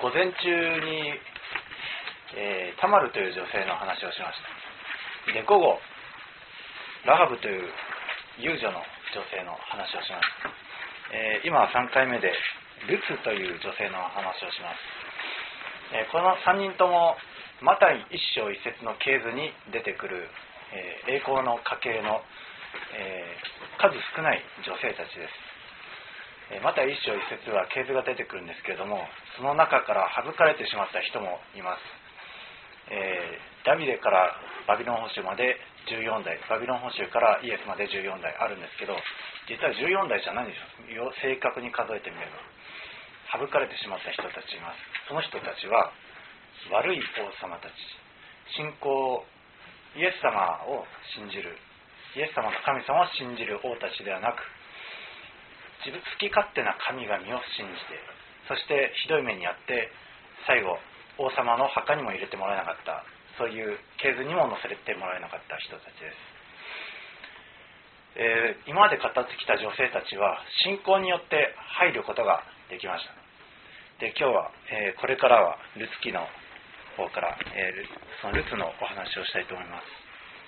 午前中に、タマルという女性の話をしました。で、午後ラハブという遊女の女性の話をします。今は3回目でルツという女性の話をします。この3人ともマタイ1章1節の系図に出てくる、栄光の家系の、数少ない女性たちです。マタイ1章1節は系図が出てくるんですけれども、その中から省かれてしまった人もいます。ダビデからバビロン捕囚まで14代、バビロン捕囚からイエスまで14代あるんですけど、実は14代じゃないんですよ。正確に数えてみれば省かれてしまった人たちいます。その人たちは悪い王様たち、信仰、イエス様を信じる、イエス様の神様を信じる王たちではなく、好き勝手な神々を信じて、そしてひどい目にあって最後王様の墓にも入れてもらえなかった、そういう系図にも載せてもらえなかった人たちです。今まで語ってきた女性たちは信仰によって入ることができました。で、今日は、これからはルツ記の方から、そのルツのお話をしたいと思います。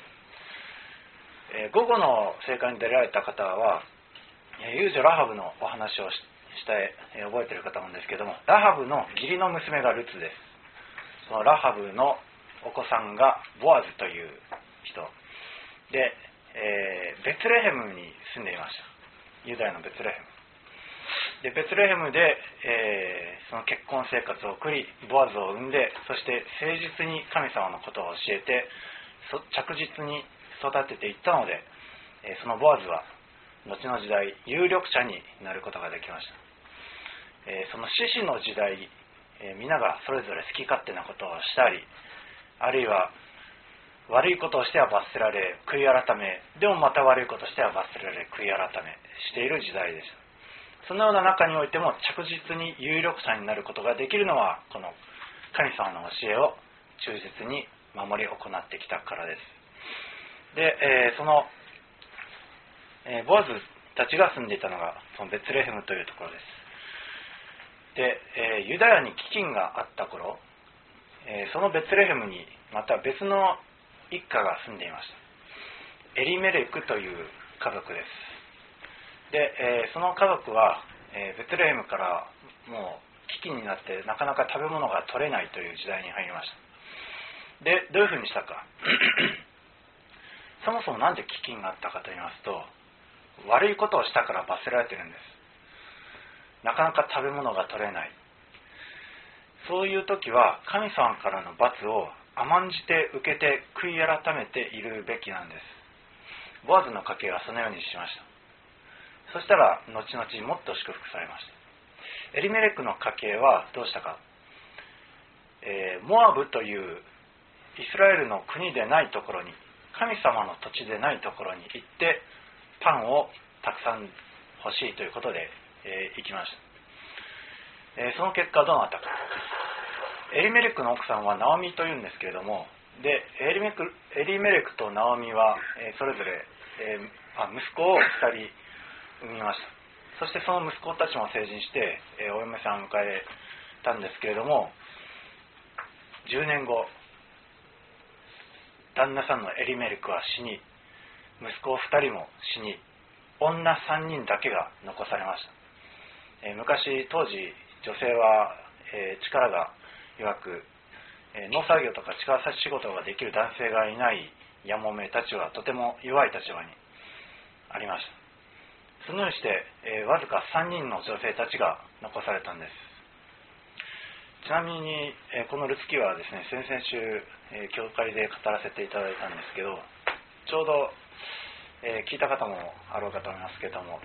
午後の聖会に出られた方は遊女ラハブのお話をして覚えている方なんですけども、ラハブの義理の娘がルツです。そのラハブのお子さんがボアズという人で、ベツレヘムに住んでいました。ユダヤのベツレヘムで、ベツレヘムで、その結婚生活を送りボアズを産んで、そして誠実に神様のことを教えて着実に育てていったので、そのボアズは後の時代有力者になることができました。その獅子の時代、皆がそれぞれ好き勝手なことをしたり、あるいは悪いことをしては罰せられ悔い改め、でもまた悪いことをしては罰せられ悔い改めしている時代でした。そのような中においても着実に有力者になることができるのは、この神様の教えを忠実に守り行ってきたからです。で、そのボアズたちが住んでいたのがそのベツレヘムというところです。で、ユダヤに飢饉があった頃、そのベツレヘムにまた別の一家が住んでいました。エリメレクという家族です。で、その家族は、ベツレヘムからもう飢饉になってなかなか食べ物が取れないという時代に入りました。で、どういうふうにしたかそもそもなんで飢饉があったかと言いますと、悪いことをしたから罰せられているんです。なかなか食べ物が取れない。そういう時は神様からの罰を甘んじて受けて悔い改めているべきなんです。ボアズの家系はそのようにしました。そしたら後々もっと祝福されました。エリメレクの家系はどうしたか、モアブというイスラエルの国でないところに、神様の土地でないところに行ってパンをたくさん欲しいということで、行きました。その結果どうなったか、エリメレクの奥さんはナオミというんですけれども、でエリメレクとナオミは、それぞれ、息子を2人産みました。そしてその息子たちも成人して、お嫁さんを迎えたんですけれども、10年後旦那さんのエリメレクは死に、息子2人も死に、女3人だけが残されました。当時女性は、力が弱く、農作業とか力差し仕事ができる男性がいないやもめたちはとても弱い立場にありました。そのようにして、わずか3人の女性たちが残されたんです。ちなみに、このルツ記はですね、先々週、教会で語らせていただいたんですけど、ちょうど、聞いた方もあろうかと思いますけども、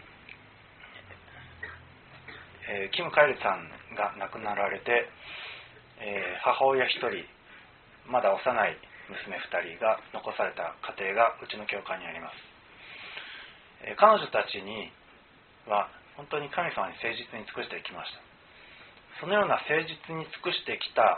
キム・カイルさんが亡くなられて、母親1人、まだ幼い娘2人が残された家庭がうちの教会にあります。彼女たちには本当に神様に誠実に尽くしてきました。そのような誠実に尽くしてきた、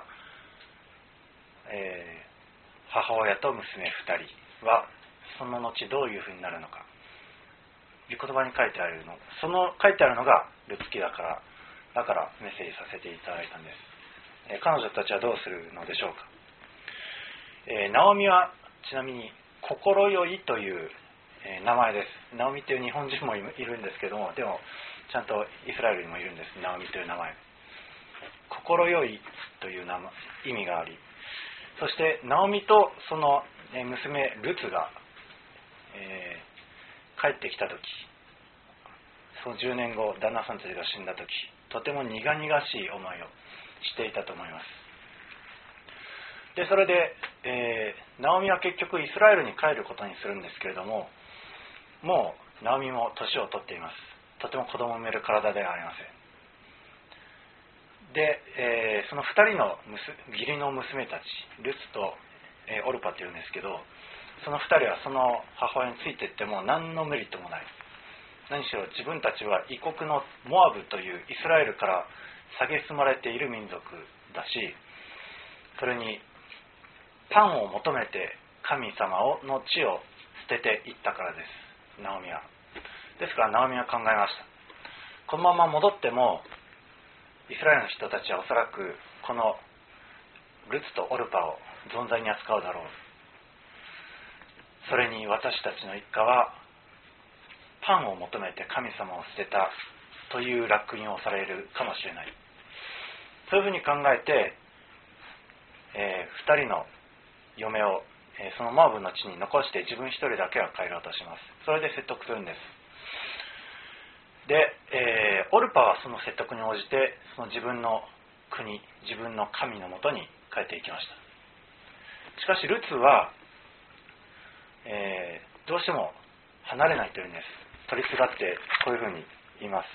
母親と娘2人はその後どういうふうになるのか、御言葉に書いてあるのがルツ記だからメッセージさせていただいたんです。 彼女たちはどうするのでしょうか。ナオミはちなみに心よいという名前です。ナオミという日本人もいるんですけども、でもちゃんとイスラエルにもいるんです。ナオミという名前、心よいという意味があり、そしてナオミとその娘ルツが、帰ってきた時、その10年後旦那さんたちが死んだ時、とても苦々しい思いをしていたと思います。でそれで、ナオミは結局イスラエルに帰ることにするんですけれども、もうナオミも年を取っています。とても子供を産める体ではありません。で、その2人の義理の娘たち、ルツと、オルパというんですけど、その2人はその母親についていっても何のメリットもない。何しろ自分たちは異国のモアブというイスラエルから蔑まれている民族だし、それにパンを求めて神様の地を捨てていったからです、ナオミは。ですからナオミは考えました。このまま戻ってもイスラエルの人たちはおそらくこのルツとオルパを存在に扱うだろう。それに私たちの一家はパンを求めて神様を捨てたという烙印をされるかもしれない。そういうふうに考えて、2人の嫁を、そのモアブの地に残して自分一人だけは帰ろうとします。それで説得するんです。で、オルパはその説得に応じてその自分の国、自分の神のもとに帰っていきました。しかしルツは、どうしても離れないというんです。取りすがってこういうふうに言います。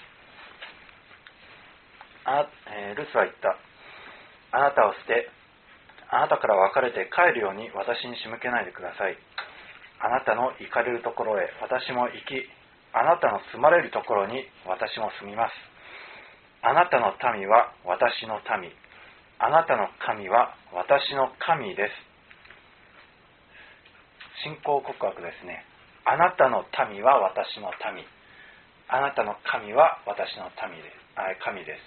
ルツは言った。あなたを捨て、あなたから別れて帰るように私に仕向けないでください。あなたの行かれるところへ私も行き、あなたの住まれるところに私も住みます。あなたの民は私の民、あなたの神は私の神です。信仰告白ですね。あなたの民は私の民、あなたの神は私の神です。神です。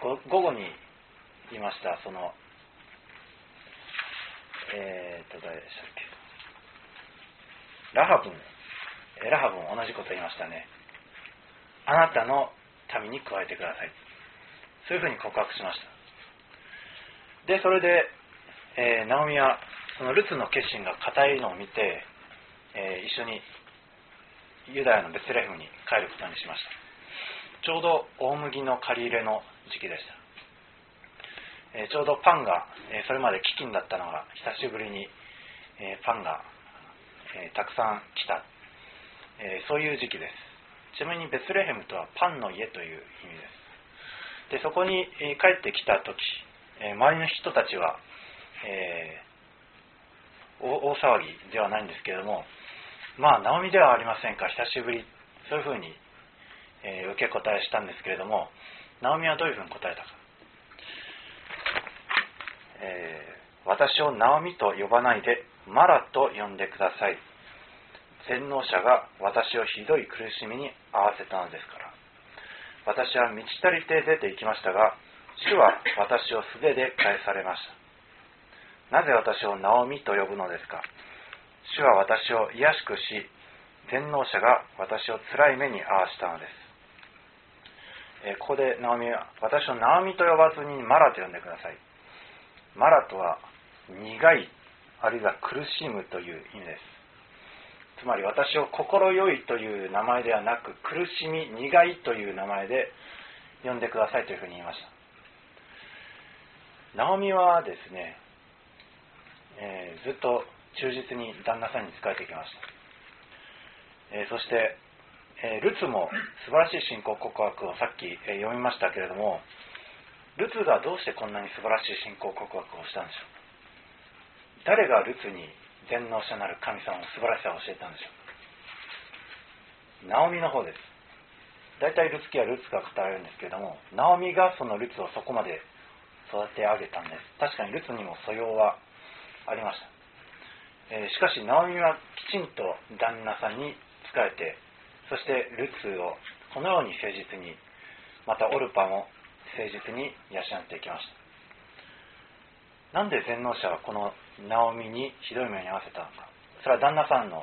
午後に言いました。その誰でしたっけ、ラハブも同じこと言いましたね。あなたの民に加えてください。そういうふうに告白しました。でそれで、ナオミはそのルツの決心が固いのを見て、一緒にユダヤのベツレヘムに帰ることにしました。ちょうど大麦の借り入れの時期でした。ちょうどパンが、それまで飢饉だったのが久しぶりに、パンが、たくさん来た、そういう時期です。ちなみにベツレヘムとはパンの家という意味です。でそこに、帰ってきた時、周りの人たちは、大騒ぎではないんですけれども、まあナオミではありませんか、久しぶり、そういうふうに、受け答えしたんですけれども、ナオミはどういうふうに答えたか。私をナオミと呼ばないでマラと呼んでください。全能者が私をひどい苦しみに遭わせたのですから。私は満ち足りて出て行きましたが、主は私を素手で返されました。なぜ私をナオミと呼ぶのですか。主は私を卑しくし、全能者が私を辛い目に遭わしたのです。ここでナオミは私をナオミと呼ばずにマラと呼んでください。マラとは苦い、あるいは苦しむという意味です。つまり私を心よいという名前ではなく、苦しみ、苦いという名前で呼んでくださいというふうに言いました。ナオミはですね、ずっと忠実に旦那さんに仕えてきました。そして、ルツも素晴らしい信仰告白をさっき、読みましたけれども、ルツがどうしてこんなに素晴らしい信仰告白をしたんでしょう。誰がルツに全能者なる神様の素晴らしさを教えたんでしょう。ナオミの方です。大体ルツ記はルツが語られるんですけれども、ナオミがそのルツをそこまで育て上げたんです。確かにルツにも素養はありました。しかしナオミはきちんと旦那さんに仕えて、そしてルツをこのように誠実に、またオルパも誠実に養っていきました。 なんで全能者はこのナオミにひどい目に遭わせたのか。それは旦那さんの、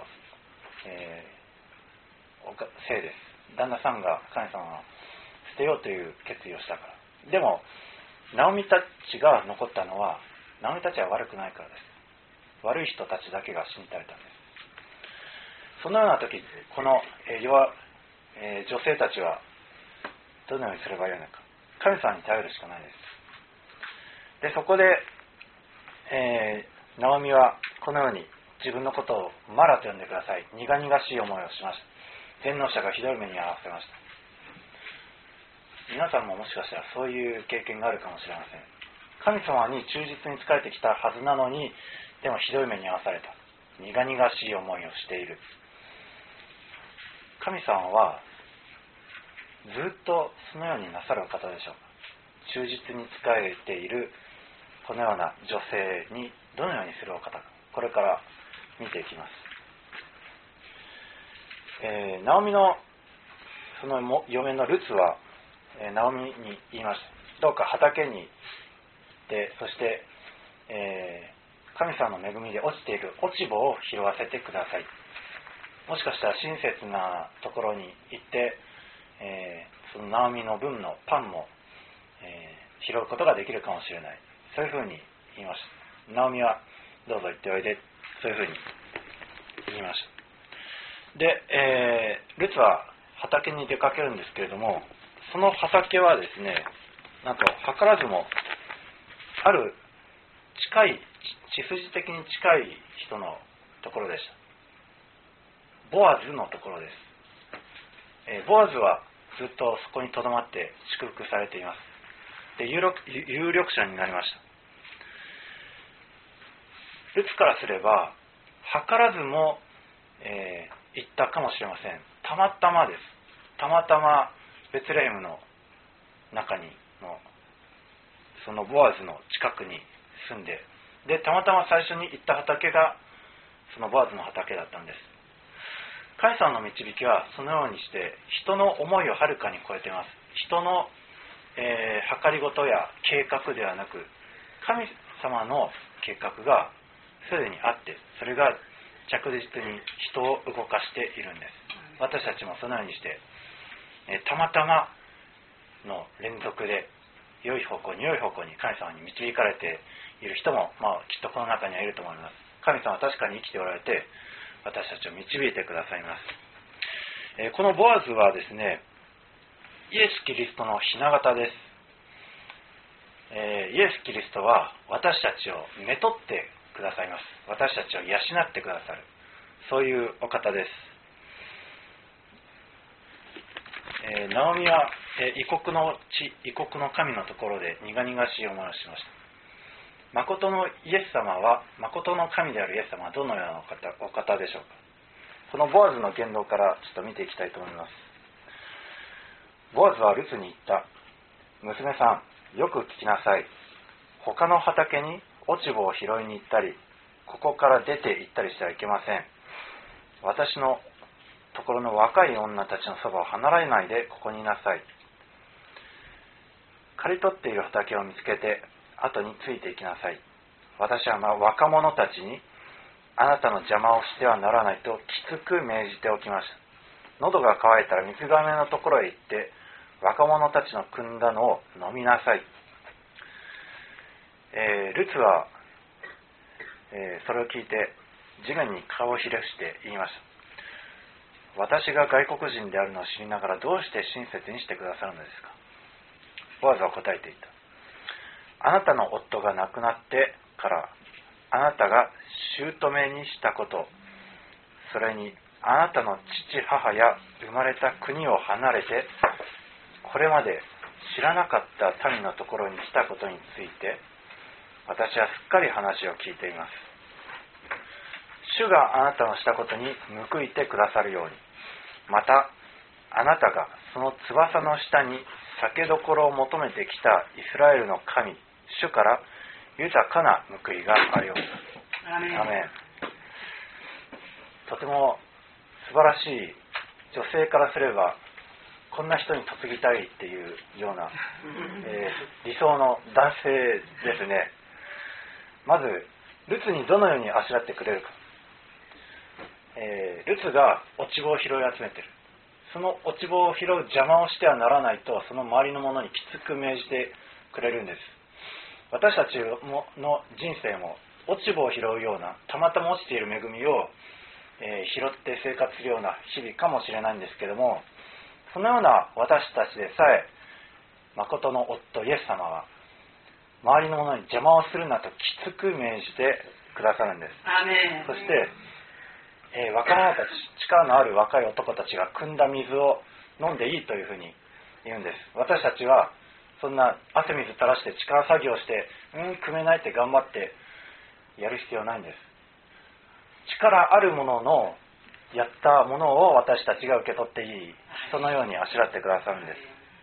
せいです。旦那さんが神様を捨てようという決意をしたから。でもナオミたちが残ったのは、ナオミたちは悪くないからです。悪い人たちだけが死に絶えたんです。そのような時、この女性たちはどのようにすればよいのか。神様に頼るしかないです。でそこで、ナオミはこのように自分のことをマラと呼んでください。苦々しい思いをしました。全能者がひどい目に遭わせました。皆さんももしかしたらそういう経験があるかもしれません。神様に忠実に仕えてきたはずなのに、でもひどい目に遭わされた。苦々しい思いをしている。神様はずっとそのようになさるお方でしょうか。忠実に仕えているこのような女性にどのようにするお方か、これから見ていきます。ナオミのその嫁のルツは、ナオミに言いました。どうか畑に行って、そして、神様の恵みで落ちている落ち穂を拾わせてください。もしかしたら親切なところに行って、そのナオミの分のパンも、拾うことができるかもしれない。そういうふうに言いました。ナオミはどうぞ行っておいで、そういうふうに言いました。で、ルツは畑に出かけるんですけれども、その畑はですね、なんと図らずもある近い、血筋的に近い人のところでした。ボアズのところです。ボアズはずっとそこに留まって祝福されています。で、有力者になりました。ルツからすれば図らずも、行ったかもしれません。たまたまです。たまたまベツレヘムの中にのそのボアズの近くに住んで、でたまたま最初に行った畑がそのボアズの畑だったんです。神様の導きはそのようにして人の思いをはるかに超えています。人の、計りごとや計画ではなく、神様の計画がすでにあって、それが着実に人を動かしているんです。私たちもそのようにして、たまたまの連続で良い方向に神様に導かれている人も、きっとこの中にはいると思います。神様は確かに生きておられて、私たちを導いてくださいます。このボアズはですね、イエス・キリストの雛形です。イエス・キリストは私たちをめとってくださいます。私たちを養ってくださる、そういうお方です。ナオミは、異国の神のところで苦々しい思いをしました。誠のイエス様は、誠の神であるイエス様はどのようなお方でしょうか。このボアズの言動からちょっと見ていきたいと思います。ボアズはルツに言った。娘さん、よく聞きなさい。他の畑に落ち葉を拾いに行ったり、ここから出て行ったりしてはいけません。私のところの若い女たちのそばを離れないでここにいなさい。刈り取っている畑を見つけて後についていきなさい。私は若者たちにあなたの邪魔をしてはならないときつく命じておきました。喉が渇いたら水がめのところへ行って若者たちの汲んだのを飲みなさい。ルツは、それを聞いて地面に顔をひれ伏して言いました。私が外国人であるのを知りながらどうして親切にしてくださるのですか。ボアズは答えていた。あなたの夫が亡くなってからあなたが姑にしたこと、それにあなたの父母や生まれた国を離れてこれまで知らなかった民のところに来たことについて私はすっかり話を聞いています。主があなたのしたことに報いてくださるように、またあなたがその翼の下に酒どころを求めてきたイスラエルの神主から豊かな報いがあるように。アメン。とても素晴らしい、女性からすればこんな人に嫁ぎたいっていうような、理想の男性ですね。 まずルツにどのようにあしらってくれるか。ルツが落ち葉を拾い集めている。その落ち葉を拾う邪魔をしてはならないと、その周りの者にきつく命じてくれるんです。私たちの人生も落ち葉を拾うような、たまたま落ちている恵みを、拾って生活するような日々かもしれないんですけども、そのような私たちでさえ、誠の夫イエス様は周りの者に邪魔をするなときつく命じてくださるんです。 アメン。 そして、若者たち、力のある若い男たちが汲んだ水を飲んでいいというふうに言うんです。私たちはそんな汗水垂らして力作業して汲めないって頑張ってやる必要ないんです。力あるもののやったものを私たちが受け取っていい、そのようにあしらってくださるんです。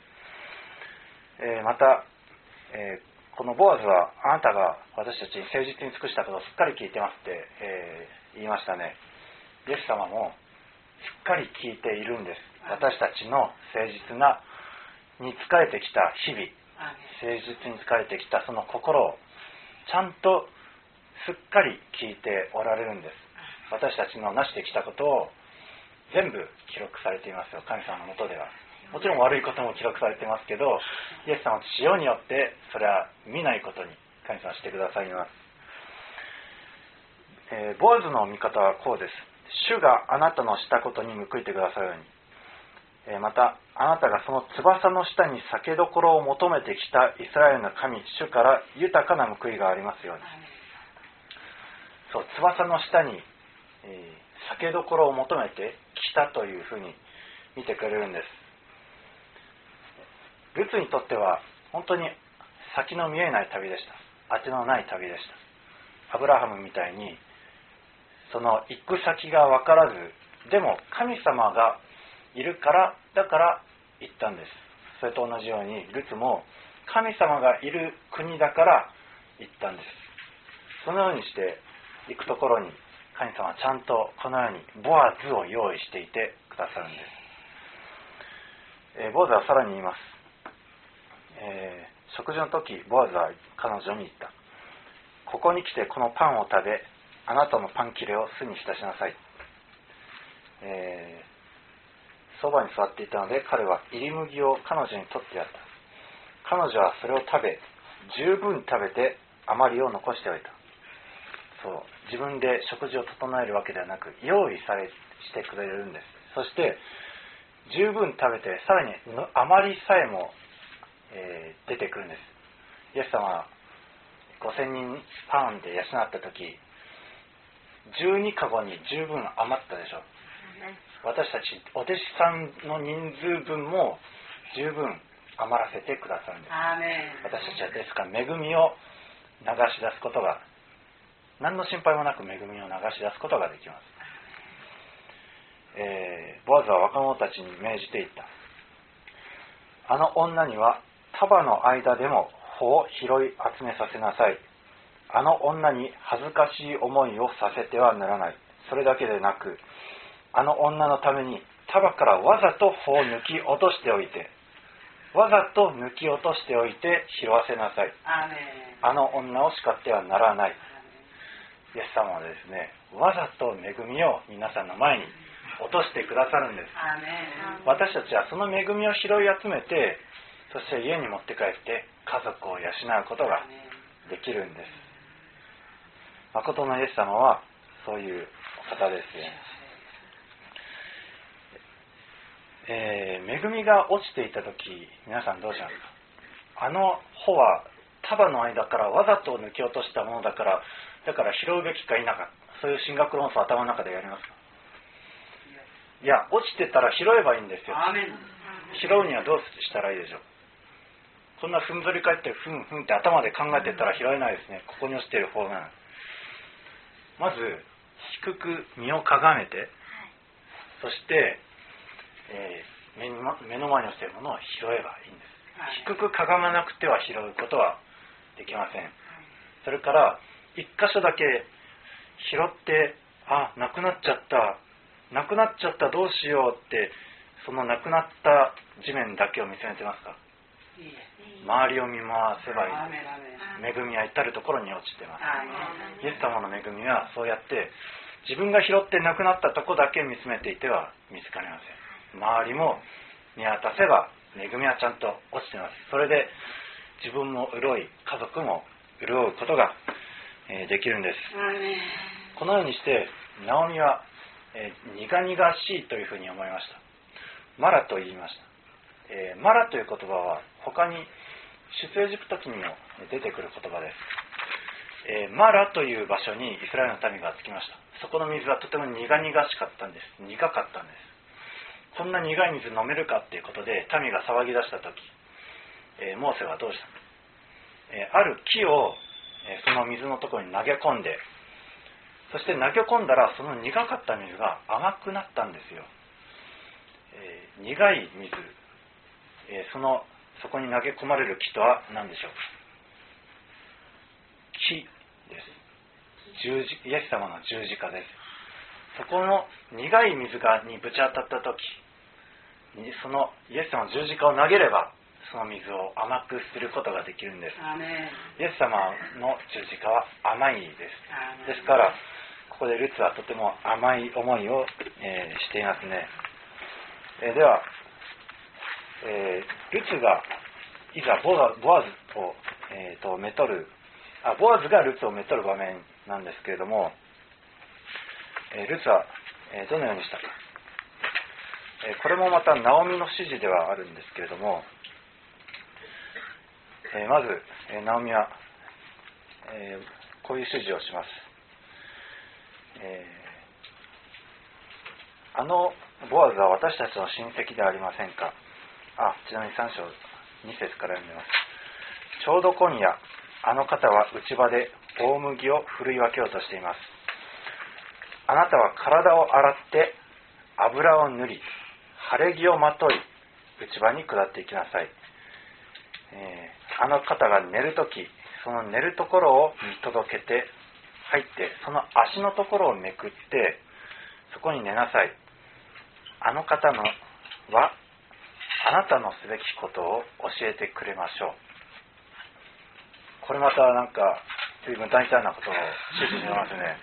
また、このボアズはあなたが私たちに誠実に尽くしたことをすっかり聞いてますって、言いましたね。イエス様もしっかり聞いているんです。私たちの誠実に仕えてきた日々、誠実に仕えてきたその心をちゃんとすっかり聞いておられるんです。私たちの成してきたことを全部記録されていますよ、神様のもとでは。もちろん悪いことも記録されていますけど、イエス様の塩によってそれは見ないことに神様はしてくださいます。ボアズの見方はこうです。主があなたのしたことに報いてくださるように、またあなたがその翼の下に酒どころを求めてきたイスラエルの神主から豊かな報いがありますように。そう、翼の下に、酒どころを求めてきたというふうに見てくれるんです。ルツにとっては本当に先の見えない旅でした。当てのない旅でした。アブラハムみたいにその行く先が分からず、でも神様がいるからだから行ったんです。それと同じようにルツも神様がいる国だから行ったんです。そのようにして行くところに神様はちゃんとこのようにボアズを用意していてくださるんです。ボアズはさらに言います。食事の時ボアズは彼女に言った。ここに来てこのパンを食べ、あなたのパン切れを酢に浸しなさい。そばに座っていたので彼は入り麦を彼女に取ってやった。彼女はそれを食べ、十分食べて余りを残しておいた。そう、自分で食事を整えるわけではなく用意してくれるんです。そして十分食べてさらに余りさえも、出てくるんです。イエス様は5000人パンで養った時、12カゴに十分余ったでしょう。私たちお弟子さんの人数分も十分余らせてくださるんです。私たちはですから恵みを流し出すことが、何の心配もなく恵みを流し出すことができます。ボアズは若者たちに命じていった。あの女には束の間でも穂を拾い集めさせなさい。あの女に恥ずかしい思いをさせてはならない。それだけでなく、あの女のために束からわざと穂を抜き落としておいて、わざと抜き落としておいて拾わせなさい。あの女を叱ってはならない。イエス様はですね、わざと恵みを皆さんの前に落としてくださるんです。私たちはその恵みを拾い集めて、そして家に持って帰って家族を養うことができるんです。誠のイエス様はそういうお方ですね。恵みが落ちていた時、皆さんどうしますか？あの穂は束の間からわざと抜き落としたものだから拾うべきか否か、そういう神学論争を頭の中でやりますか？いや、落ちてたら拾えばいいんですよ。拾うにはどうしたらいいでしょう。そんなふんぞり返ってふんふんって頭で考えてたら拾えないですね。ここに落ちている方が、まず低く身をかがめて、そして、目の前に落ちているものを拾えばいいんです。低くかがまなくては拾うことはできません。それから一箇所だけ拾って、なくなっちゃったどうしようって、そのなくなった地面だけを見つめてますか？ 周りを見回せばいい。恵みは至るところに落ちてます。イエス様の恵みはそうやって自分が拾ってなくなったとこだけ見つめていては見つかりません。周りも見渡せば恵みはちゃんと落ちています。それで自分も潤い、家族も潤うことができるんです。このようにしてナオミは苦々しいというふうに思いました。マラと言いました。マラという言葉は他に出エジプト記にも出てくる言葉です。マラという場所にイスラエルの民が着きました。そこの水はとても苦々しかったんです。苦かったんです。こんな苦い水飲めるかっていうことで民が騒ぎ出した時、モーセはどうしたの？ある木をその水のところに投げ込んで、そして投げ込んだらその苦かった水が甘くなったんですよ。苦い水、そこに投げ込まれる木とは何でしょう？木です。イエス様の十字架です。そこの苦い水にぶち当たった時、そのイエス様の十字架を投げればその水を甘くすることができるんです。イエス様の十字架は甘いです。ですからここでルツはとても甘い思いを、していますね。では、ルツがいざボアズを、めとるボアズがルツをめとる場面なんですけれども、ルツは、どのようにしたか、これもまたナオミの指示ではあるんですけれども、まず、ナオミは、こういう指示をします。ボアズは私たちの親戚ではありませんか。ちなみに3章2節から読んでます。ちょうど今夜あの方は内場で大麦をふるい分けようとしています。あなたは体を洗って油を塗り晴れ着をまとい内場に下っていきなさい。あの方が寝るときその寝るところを見届けて入ってその足のところをめくってそこに寝なさい。あの方はあなたのすべきことを教えてくれましょう。これまたなんか随分大胆なことを指示しますね。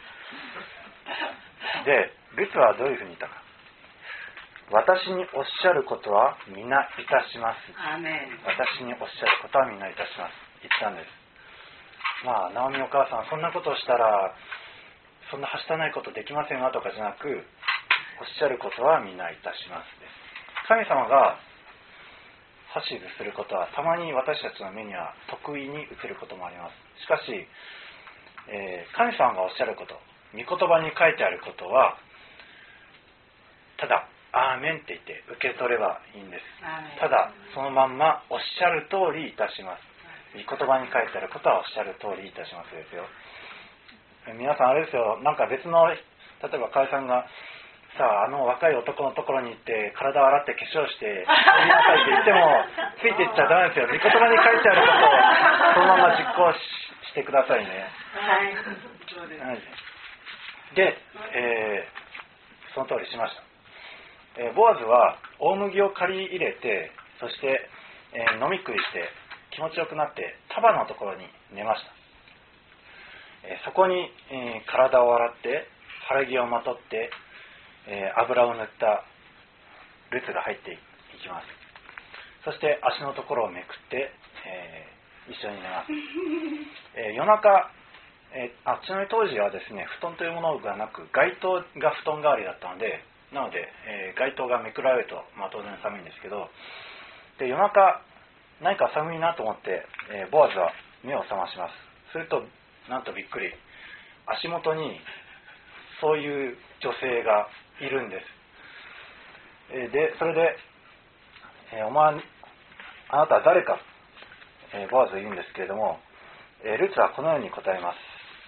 で、ルツはどういうふうに言ったか。私におっしゃることは皆いたします。私におっしゃることは皆いたします。言ったんです。ナオミお母さんそんなことをしたらそんなはしたないことできませんわとかじゃなく、おっしゃることは皆いたしますです。神様が指図することはたまに私たちの目には得意に映ることもあります。しかし、神様がおっしゃること、御言葉に書いてあることはただアーメンって言って受け取ればいいんです。ただそのまんまおっしゃる通りいたします。御言葉に書いてあることはおっしゃる通りいたしますですよ。皆さんあれですよ、なんか別の例えば河合さんがさあ、若い男のところに行って体を洗って化粧してやりなさいって言ってもついていっちゃダメですよ。御言葉に書いてあることをそのまま実行 してくださいね。はい。で、その通りしました。ボアズは大麦を借り入れてそして、飲み食いして気持ちよくなって束のところに寝ました。そこに、体を洗って晴れ着をまとって油を塗ったルツが入っていきます。そして足のところをめくって、一緒に寝ます。夜中、ちなみに当時はですね、布団というものがなく街灯が布団代わりだったので、なので、街灯がめくられると、当然寒いんですけど、で夜中何か寒いなと思って、ボアズは目を覚まします。するとなんとびっくり、足元にそういう女性がいるんです。でそれで、あなたは誰か、ボアズは言うんですけれども、ルツはこのように答えます。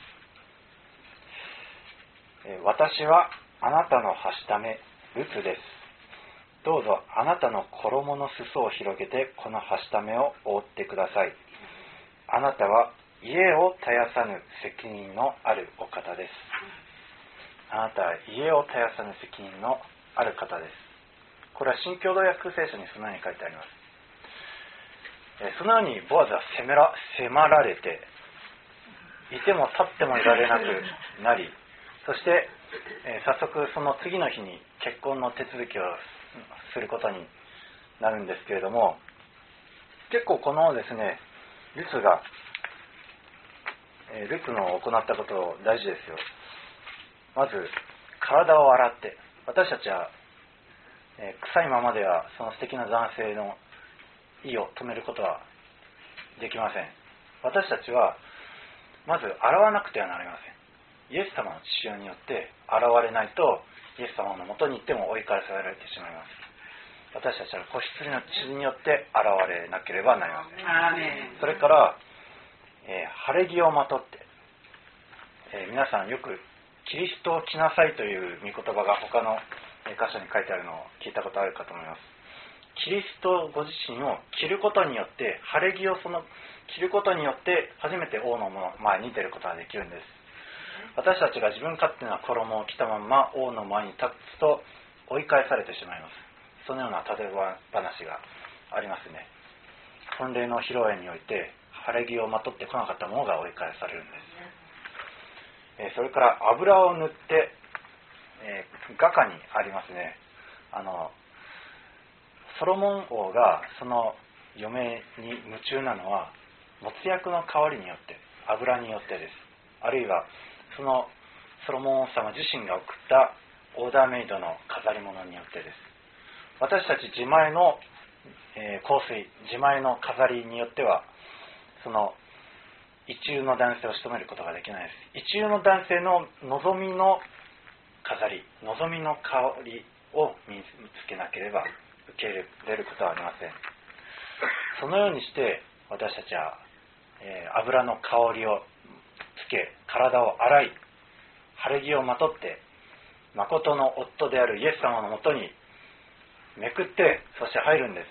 私はあなたのはしためルツです。どうぞあなたの衣の裾を広げてこのはしためを覆ってください。あなたは家を絶やさぬ責任のあるお方です。あなたは家を絶やさぬ責任のある方です。これは新共同訳聖書にそのように書いてあります。 そのようにボアズは迫られて、いても立ってもいられなくなり、そして、早速その次の日に結婚の手続きをすることになるんですけれども、結構このですね、ルツの行ったこと大事ですよ。まず体を洗って、私たちは、臭いままではその素敵な男性の意を止めることはできません。私たちはまず洗わなくてはなりません。イエス様の血潮によって洗われないと、イエス様のもとに行っても追い返されてしまいます。私たちは子羊の血によって洗われなければなりません。それから、晴れ着をまとって、皆さんよくキリストを着なさいという御言葉が他の箇所に書いてあるのを聞いたことあるかと思います。キリストご自身を着ることによって、晴れ着を着ることによって初めて王の前に出ることができるんです。私たちが自分勝手な衣を着たまま王の前に立つと追い返されてしまいます。そのような例え話がありますね。婚礼の披露宴において晴れ着をまとってこなかった者が追い返されるんです。それから油を塗って、画家にありますね、ソロモン王がその嫁に夢中なのは没薬の香りによって、油によってです。あるいはそのソロモン王様自身が送ったオーダーメイドの飾り物によってです。私たち自前の、香水、自前の飾りによってはその一流の男性を仕留めることができないです。一流の男性の望みの飾り、望みの香りを身につけなければ受け入れることはありません。そのようにして私たちは、油の香りをつけ、体を洗い、晴れ着をまとって、誠の夫であるイエス様のもとにめくって、そして入るんです。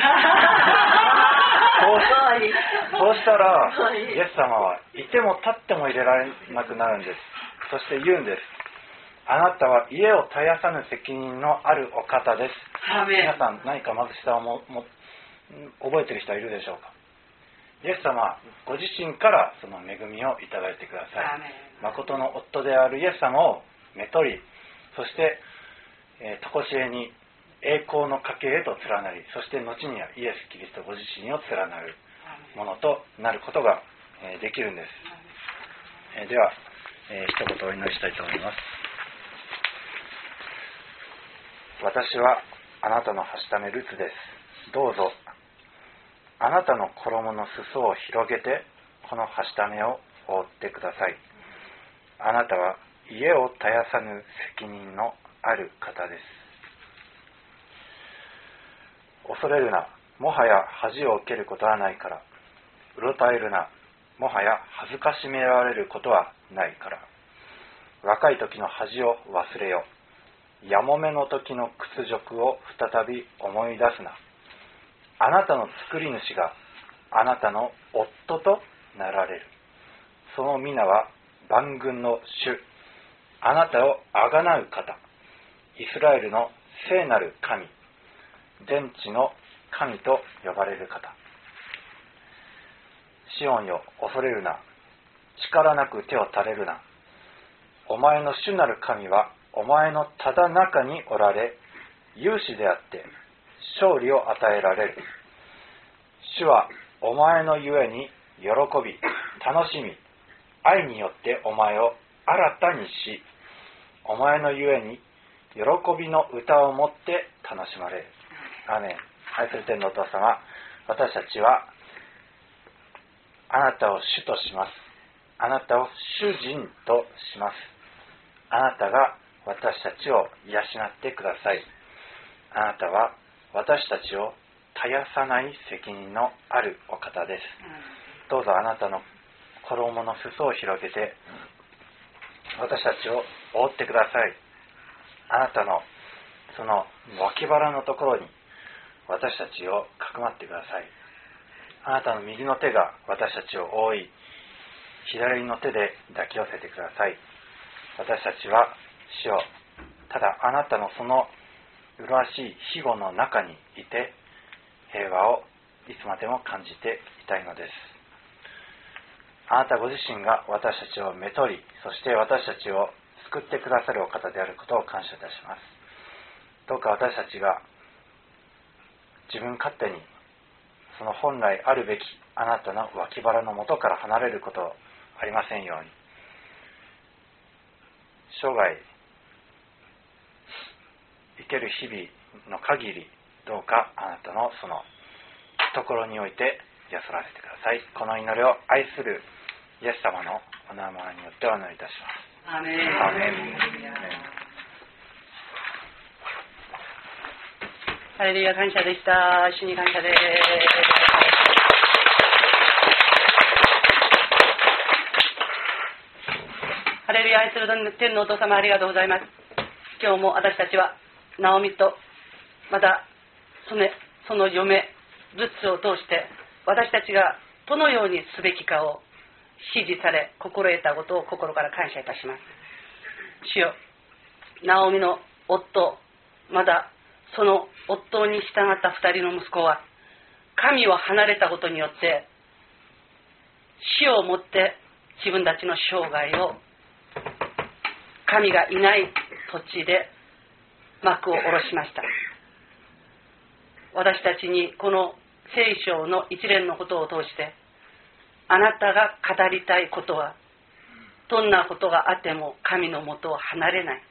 そうしたらイエス様はいても立っても入れられなくなるんです。そして言うんです。あなたは家を絶やさぬ責任のあるお方です。皆さん何かまず下を覚えている人はいるでしょうか。イエス様はご自身からその恵みをいただいてください。誠の夫であるイエス様をめとり、そして常しえに栄光の家系へと連なり、そして後にはイエス・キリストご自身を連なるものとなることができるんです。では、一言お祈りしたいと思います。私はあなたのはしためルツです。どうぞあなたの衣の裾を広げてこのはしためを覆ってください。あなたは家を絶やさぬ責任のある方です。恐れるな、もはや恥を受けることはないから。うろたえるな、もはや恥ずかしめられることはないから。若い時の恥を忘れよ。やもめの時の屈辱を再び思い出すな。あなたの作り主があなたの夫となられる。その皆は万軍の主、あなたをあがなう方、イスラエルの聖なる神、全地の神と呼ばれる方。シオンよ、恐れるな、力なく手を垂れるな。お前の主なる神はお前のただ中におられ、勇士であって勝利を与えられる。主はお前のゆえに喜び、楽しみ、愛によってお前を新たにし、お前のゆえに喜びの歌をもって楽しまれる。アーメン。愛する天のお父様、私たちはあなたを主とします。あなたを主人とします。あなたが私たちを養ってください。あなたは私たちを絶やさない責任のあるお方です。どうぞあなたの衣の裾を広げて私たちを覆ってください。あなたのその脇腹のところに私たちをかくまってください。あなたの右の手が私たちを覆い、左の手で抱き寄せてください。私たちは主よ、ただあなたのその麗しい庇護の中にいて平和をいつまでも感じていたいのです。あなたご自身が私たちをめとり、そして私たちを救ってくださるお方であることを感謝いたします。どうか私たちが自分勝手にその本来あるべきあなたの脇腹の元から離れることありませんように、生涯生ける日々の限り、どうかあなたのその懐において安らせてください。この祈りを愛するイエス様のお名前によってお祈りいたします。 アーメン。 アーメン。 ハレルヤ、感謝でした。主に感謝です。ハレルヤ、愛する天のお父様、ありがとうございます。今日も私たちはナオミとまたその嫁ルツを通して私たちがどのようにすべきかを指示され心得たことを心から感謝いたします。主よ、ナオミの夫、またその夫に従った2人の息子は神を離れたことによって死をもって自分たちの生涯を神がいない土地で幕を下ろしました。私たちにこの聖書の一連のことを通して、あなたが語りたいことはどんなことがあっても神のもとを離れない。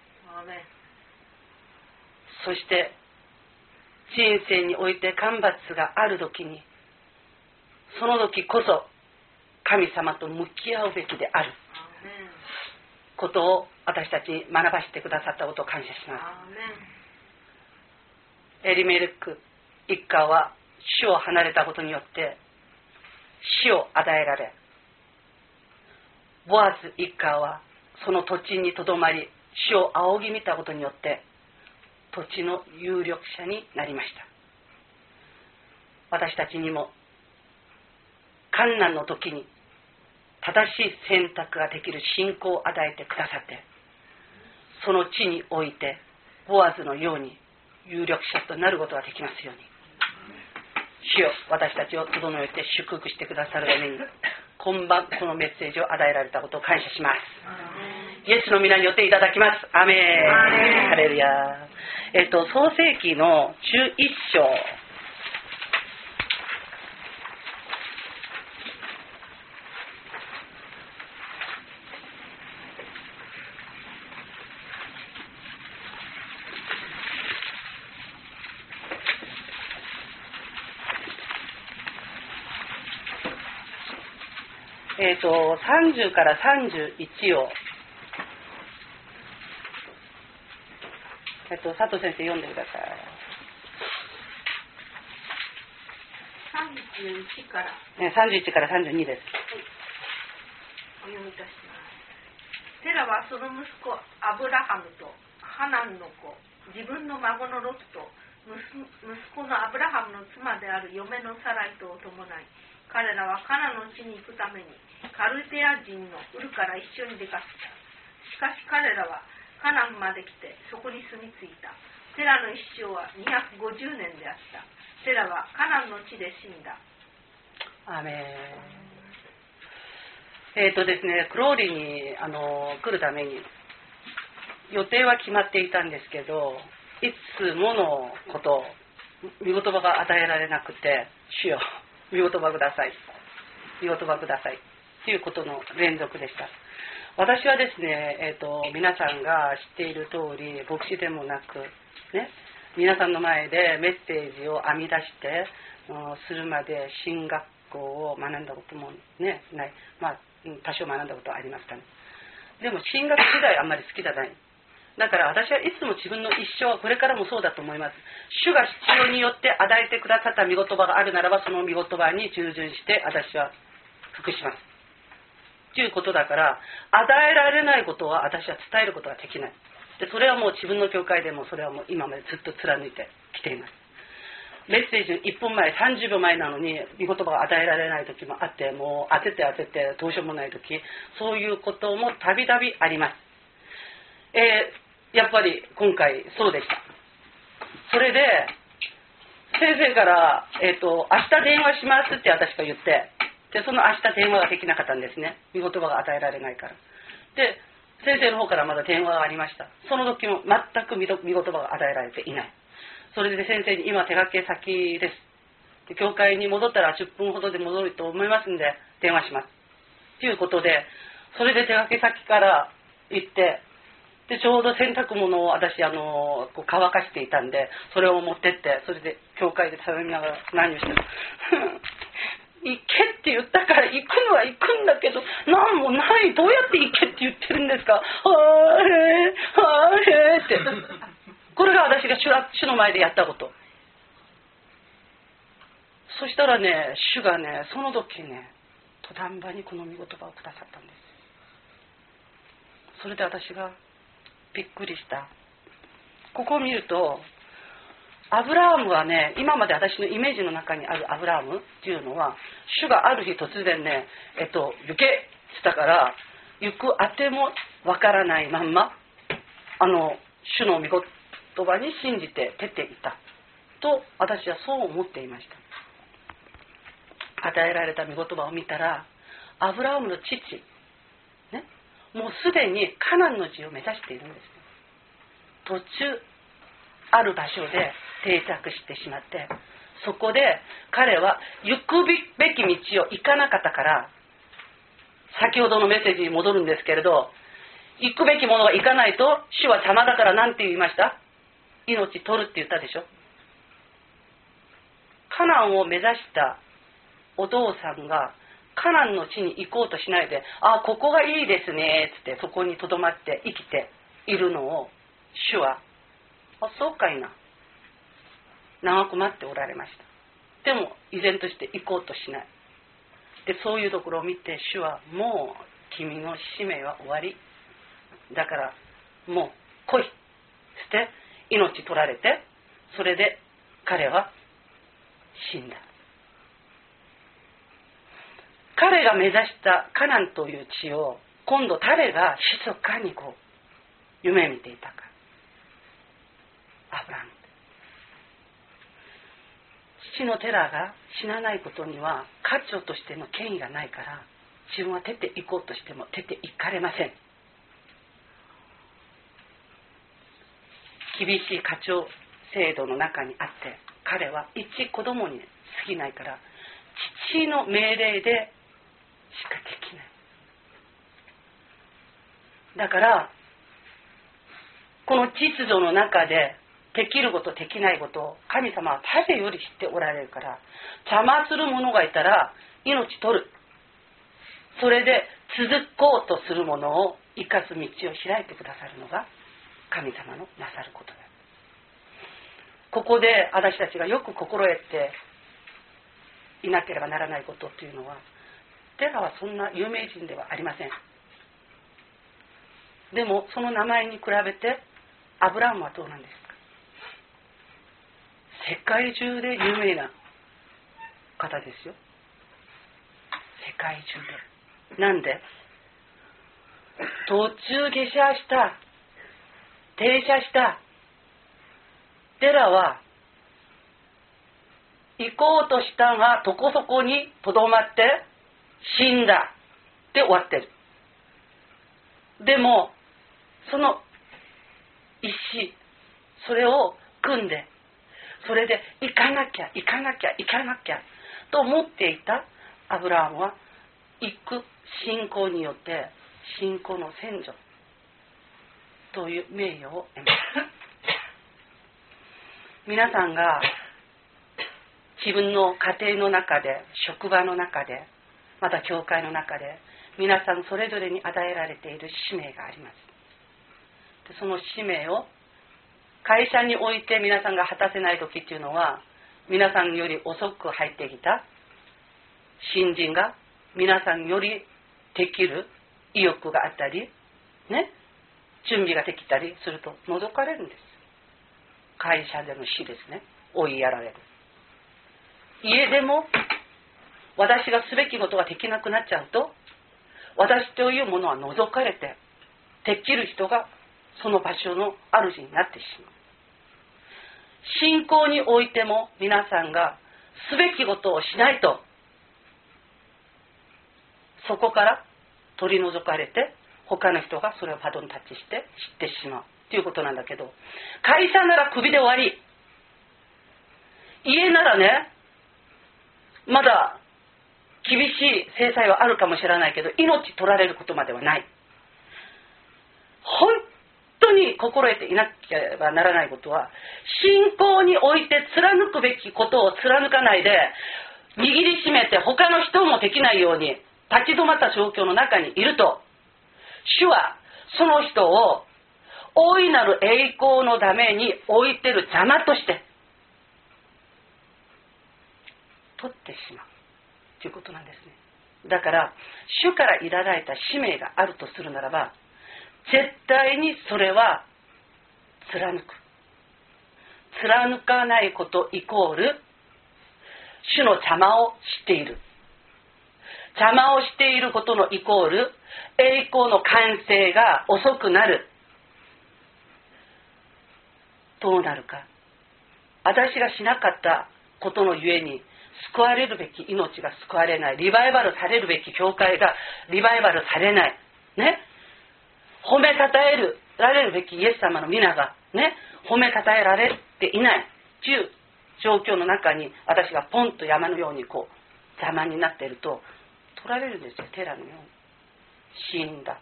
そして人生において干ばつがある時に、その時こそ神様と向き合うべきであることを私たちに学ばせてくださったことを感謝します。エリメレク一家は主を離れたことによって死を与えられ、ボアズ一家はその土地にとどまり死を仰ぎ見たことによって土地の有力者になりました。私たちにも困難の時に正しい選択ができる信仰を与えてくださって、その地においてボアズのように有力者となることができますように、主よ、私たちを整えて祝福してくださるために今晩このメッセージを与えられたことを感謝します。イエスの皆によっていただきます。アメン。ハレルヤ。創世記の11章30から31を佐藤先生読んでください。 31から 31から32です。 お読みいたします。テラはその息子アブラハムとハナンの子、自分の孫のロツと息子のアブラハムの妻である嫁のサライとを伴い、彼らはカナンの地に行くためにカルテア人のウルから一緒に出かけた。しかし彼らはカナンまで来てそこに住み着いた。テラの一生は250年であった。テラはカナンの地で死んだ。 アメン。ですね、クローリに来るために予定は決まっていたんですけど、いつものこと御言葉が与えられなくて、主よ御言葉ください、御言葉くださいということの連続でした。私はですね、皆さんが知っている通り牧師でもなく、ね、皆さんの前でメッセージを編み出してするまで神学校を学んだことも、ね、ない。まあ多少学んだことはありますかね。でも神学時代あんまり好きじゃない。だから私はいつも自分の一生、これからもそうだと思います。主が必要によって与えてくださった御言葉があるならば、その御言葉に従順して私は服しますということだから、与えられないことは私は伝えることができない。でそれはもう自分の教会でもそれはもう今までずっと貫いてきています。メッセージの1分前、30秒前なのに御言葉が与えられない時もあって、もう焦ってどうしようもない時、そういうこともたびたびあります。やっぱり今回そうでした。それで先生から、明日電話しますって私が言って、でその明日電話ができなかったんですね。御言葉が与えられないから。で先生の方からまだ電話がありました。その時も全く御言葉が与えられていない。それで先生に今手掛け先です。で教会に戻ったら10分ほどで戻ると思いますんで電話します。ということで、それで手掛け先から行って、でちょうど洗濯物を私こう乾かしていたんで、それを持ってって、それで教会で頼みながら何をしてる行けって言ったから行くのは行くんだけど、何もない、どうやって行けって言ってるんですか、はーへーって、これが私が主の前でやったこと。そしたらね、主がね、その時ね、途端場にこの御言葉をくださったんです。それで私がびっくりした。ここを見ると、アブラハムはね、今まで私のイメージの中にあるアブラハムっていうのは、主がある日突然ね、行けって言ったから、行くあてもわからないまんま、主の御言葉に信じて出ていたと私はそう思っていました。与えられた御言葉を見たら、アブラハムの父、ね、もうすでにカナンの地を目指しているんです。途中ある場所で定着してしまって、そこで彼は行くべき道を行かなかったから、先ほどのメッセージに戻るんですけれど、行くべきものが行かないと、主は様だから何て言いました？命取るって言ったでしょ。カナンを目指したお父さんがカナンの地に行こうとしないで、あ、ここがいいですねってそこにとどまって生きているのを、主は、あ、そうかいな、長く待っておられました。でも依然として行こうとしない。でそういうところを見て、主はもう君の使命は終わりだから、もう来いして命取られて、それで彼は死んだ。彼が目指したカナンという地を、今度誰が密かにこう夢見ていたか。アブラハム。父のテラが死なないことには家長としての権威がないから、自分は出て行こうとしても出て行かれません。厳しい家長制度の中にあって、彼は一子供に過ぎないから、父の命令でしかできない。だからこの秩序の中でできることできないことを神様は誰より知っておられるから、邪魔する者がいたら命取る、それで続こうとする者を生かす道を開いてくださるのが神様のなさることだ。ここで私たちがよく心得ていなければならないことというのは、テラはそんな有名人ではありません。でもその名前に比べてアブラハムはどうなんですか。世界中で有名な方ですよ。世界中で。なんで？途中下車した、停車したテラは行こうとしたがどこそこにとどまって死んだって終わってる。でもその意志、それを組んで、それで行かなきゃ行かなきゃ行かなきゃと思っていたアブラハムは、行く信仰によって信仰の先祖という名誉を得ました。皆さんが自分の家庭の中で、職場の中で、また教会の中で、皆さんそれぞれに与えられている使命があります。その使命を会社において皆さんが果たせない時っていうのは、皆さんより遅く入ってきた新人が皆さんよりできる意欲があったりね、準備ができたりすると覗かれるんです。会社での死ですね、追いやられる。家でも私がすべきことができなくなっちゃうと、私というものは覗かれて、できる人がその場所の主になってしまう。 信仰においても皆さんがすべきことをしないと、そこから取り除かれて他の人がそれをバトンタッチして知ってしまうということなんだけど、会社ならクビで終わり、家ならねまだ厳しい制裁はあるかもしれないけど、命取られることまではない。本当に心得ていなければならないことは、信仰において貫くべきことを貫かないで握りしめて他の人もできないように立ち止まった状況の中にいると、主はその人を大いなる栄光のために置いてる邪魔として取ってしまうということなんですね。だから主からいただいた使命があるとするならば、絶対にそれは貫かないことイコール主の邪魔をしている。邪魔をしていることのイコール栄光の完成が遅くなる。どうなるか。私がしなかったことのゆえに救われるべき命が救われない。リバイバルされるべき教会がリバイバルされない。ね。褒めたたえられるべきイエス様の皆がね、褒めたたえられていないという状況の中に私がポンと山のようにこう邪魔になっていると取られるんですよ。テラのように死んだ。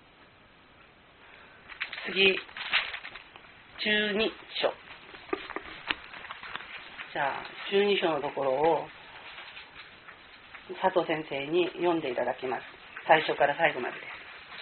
次12章。じゃあ12章のところを佐藤先生に読んでいただきます。最初から最後までです。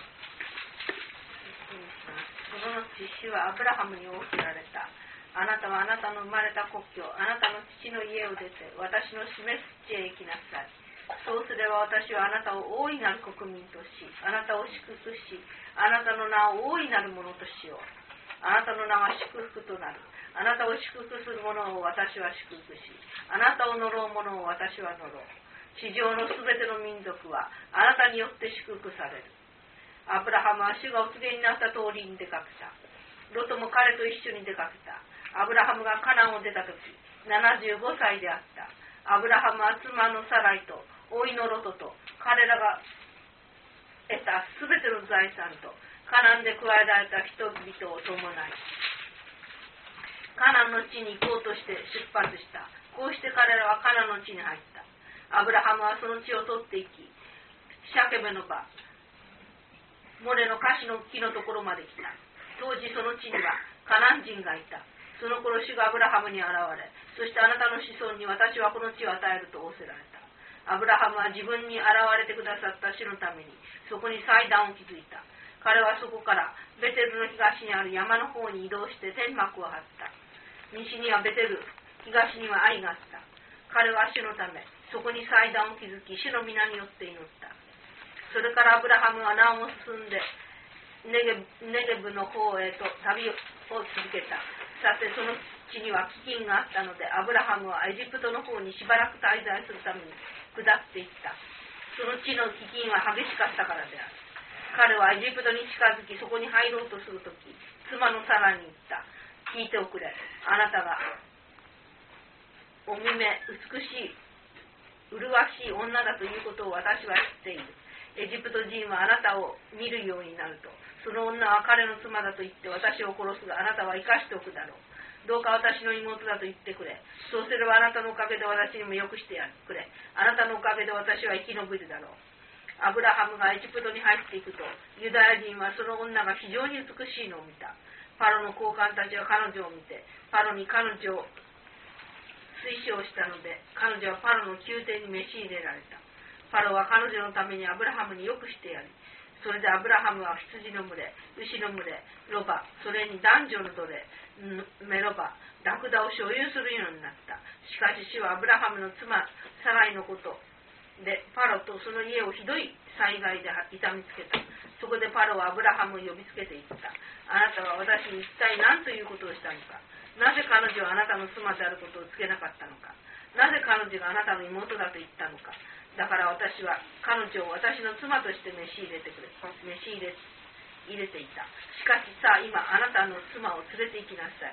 その後主はアブラハムに仰せられた。あなたはあなたの生まれた故郷、あなたの父の家を出て私の示す地へ行きなさい。そうすれば私はあなたを大いなる国民とし、あなたを祝福し、あなたの名を大いなるものとしよう。あなたの名は祝福となる。あなたを祝福する者を私は祝福し、あなたを呪う者を私は呪う。地上のすべての民族はあなたによって祝福される。アブラハムは主がお告げになった通りに出かけた。ロトも彼と一緒に出かけた。アブラハムがカナンを出た時、75歳であった。アブラハムは妻のサライと甥のロトと彼らが得たすべての財産とカナンで加えられた人々を伴い、カナンの地に行こうとして出発した。こうして彼らはカナンの地に入った。アブラハムはその地を取っていき、シャケベの場、モレのカシの木のところまで来た。当時その地にはカナン人がいた。その頃主がアブラハムに現れ、そしてあなたの子孫に私はこの地を与えると仰せられた。アブラハムは自分に現れてくださった主のためにそこに祭壇を築いた。彼はそこからベテルの東にある山の方に移動して天幕を張った。西にはベテル、東にはアイがあった。彼は主のためそこに祭壇を築き、主の皆によって祈った。それからアブラハムはなおも進んでネゲブの方へと旅を続けた。さてその地には飢饉があったので、アブラハムはエジプトの方にしばらく滞在するために下っていった。その地の飢饉は激しかったからである。彼はエジプトに近づき、そこに入ろうとするとき、妻のサラに言った。聞いておくれ。あなたがお見目美しい麗しい女だということを私は知っている。エジプト人はあなたを見るようになると、その女は彼の妻だと言って私を殺すが、あなたは生かしておくだろう。どうか私の妹だと言ってくれ。そうすればあなたのおかげで私にもよくしてやってくれ。あなたのおかげで私は生き延びるだろう。アブラハムがエジプトに入っていくと、ユダヤ人はその女が非常に美しいのを見た。パロの高官たちは彼女を見て、パロに彼女を推奨したので、彼女はパロの宮廷に召し入れられた。パロは彼女のためにアブラハムによくしてやり、それでアブラハムは羊の群れ、牛の群れ、ロバ、それに男女の奴隷、メロバ、ラクダを所有するようになった。しかし主はアブラハムの妻サライのことで、パロとその家をひどい災害で痛みつけた。そこでパロはアブラハムを呼びつけていった。あなたは私に一体何ということをしたのか。なぜ彼女はあなたの妻であることを告げなかったのか。なぜ彼女があなたの妹だと言ったのか。だから私は彼女を私の妻として召し入れていた。しかしさあ今あなたの妻を連れて行きなさい。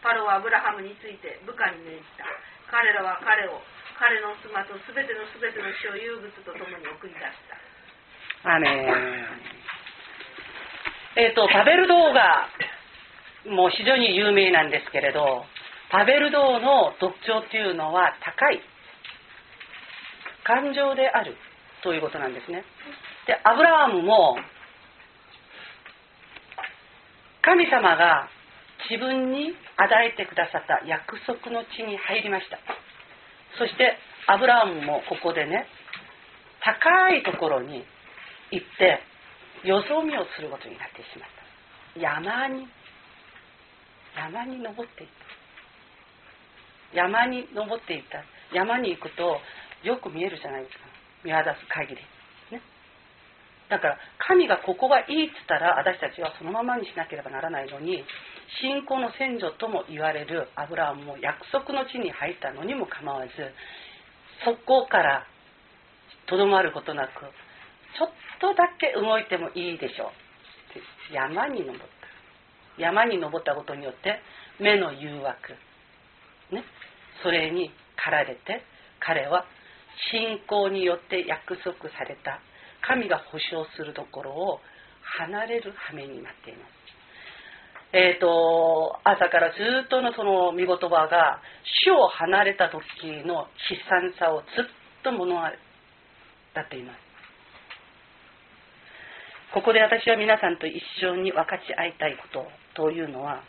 パロはアブラハムについて部下に命じた。彼らは彼を、彼の妻とすべての所有物とともに送り出した。 アメン。パベル堂がもう非常に有名なんですけれど、パベル堂の特徴というのは高い感情であるということなんですね。で、アブラハムも神様が自分に与えてくださった約束の地に入りました。そしてアブラハムもここでね、高いところに行ってよそ見をすることになってしまった。山に登っていった。山に登っていった。山に行くとよく見えるじゃないですか、見渡す限り、ね、だから神がここがいいって言ったら私たちはそのままにしなければならないのに、信仰の先祖とも言われるアブラハムも約束の地に入ったのにも構わず、そこからとどまることなく、ちょっとだけ動いてもいいでしょうって山に登った。山に登ったことによって目の誘惑、ね、それに駆られて彼は信仰によって約束された神が保証するところを離れる羽目になっています。朝からずっとのその御言葉が主を離れた時の悲惨さをずっと物語っています。ここで私は皆さんと一緒に分かち合いたいことというのは、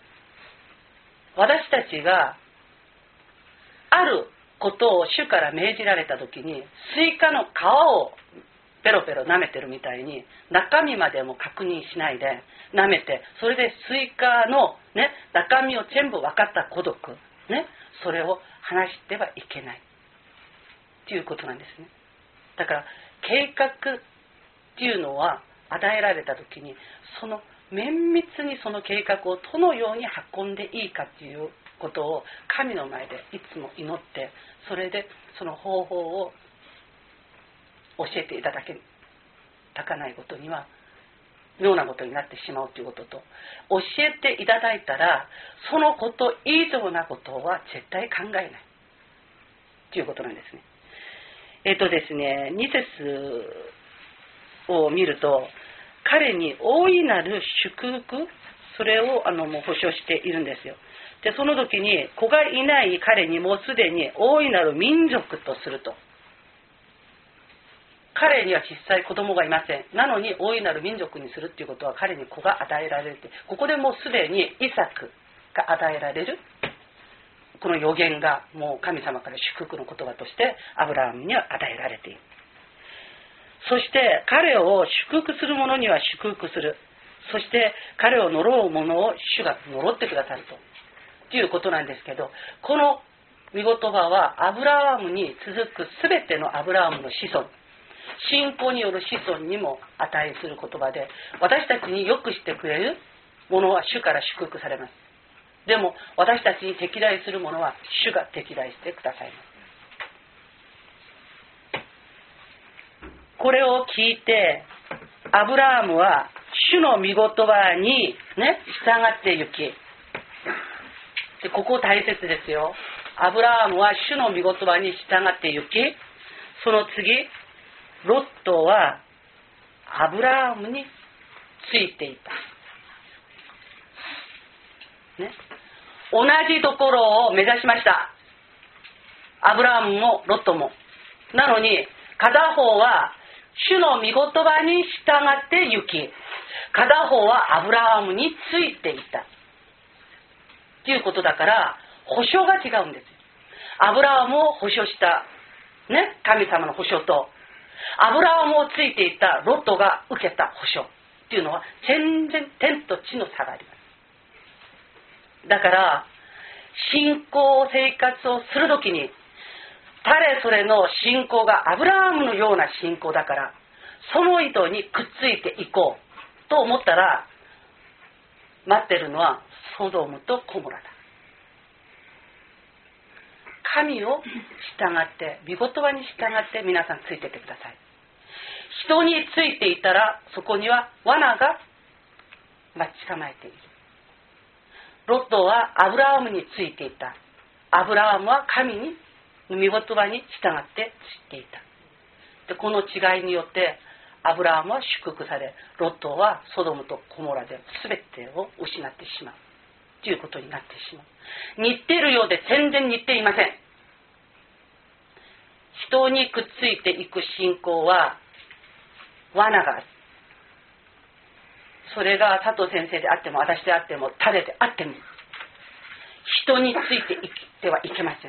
私たちがあることを主から命じられた時に、スイカの皮をペロペロ舐めてるみたいに中身までも確認しないで舐めて、それでスイカの、ね、中身を全部分かった孤独、ね、それを話してはいけないということなんですね。だから計画っていうのは与えられた時に、その綿密にその計画をどのように運んでいいかということを神の前でいつも祈って、それでその方法を教えていただかないことには妙なことになってしまうということと、教えていただいたらそのこと以上なことは絶対考えないということなんですね。ですね、2節を見ると、彼に大いなる祝福、それをもう保証しているんですよ。で、その時に子がいない彼にもうすでに大いなる民族とすると。彼には実際子供がいません。なのに大いなる民族にするっていうことは、彼に子が与えられるって、ここでもうすでにイサクが与えられる、この予言がもう神様から祝福の言葉としてアブラハムには与えられている。そして彼を祝福する者には祝福する。そして彼を呪う者を主が呪ってくださるということなんですけど、この御言葉はアブラハムに続くすべてのアブラハムの子孫、信仰による子孫にも値する言葉で、私たちに良くしてくれる者は主から祝福されます。でも私たちに敵対する者は主が敵対してくださいます。これを聞いてアブラハムは主の御言葉にね、従って行き、でここ大切ですよ。アブラハムは主の御言葉に従って行き、その次ロットはアブラハムについていた、ね、同じところを目指しました。アブラハムもロットも。なのに片方は主の御言葉に従って行き、片方はアブラハムについていたということだから、保証が違うんですよ。アブラハムを保証した、ね、神様の保証と、アブラハムをついていたロットが受けた保証っていうのは全然天と地の差があります。だから信仰生活をするときに、誰それの信仰がアブラハムのような信仰だから、その意図にくっついていこうと思ったら、待ってるのはソドムとコモラだ。神を従って、御言葉に従って皆さんついてってください。人についていたらそこには罠が待ち構えている。 ロットはアブラハムについていた。アブラハムは神に御言葉に従ってついていた。でこの違いによってアブラハムは祝福され、ロットはソドムとコモラで全てを失ってしまうということになってしまう。似ているようで全然似ていません。人にくっついていく信仰は罠がある。それが佐藤先生であっても私であっても誰であっても人についていってはいけません。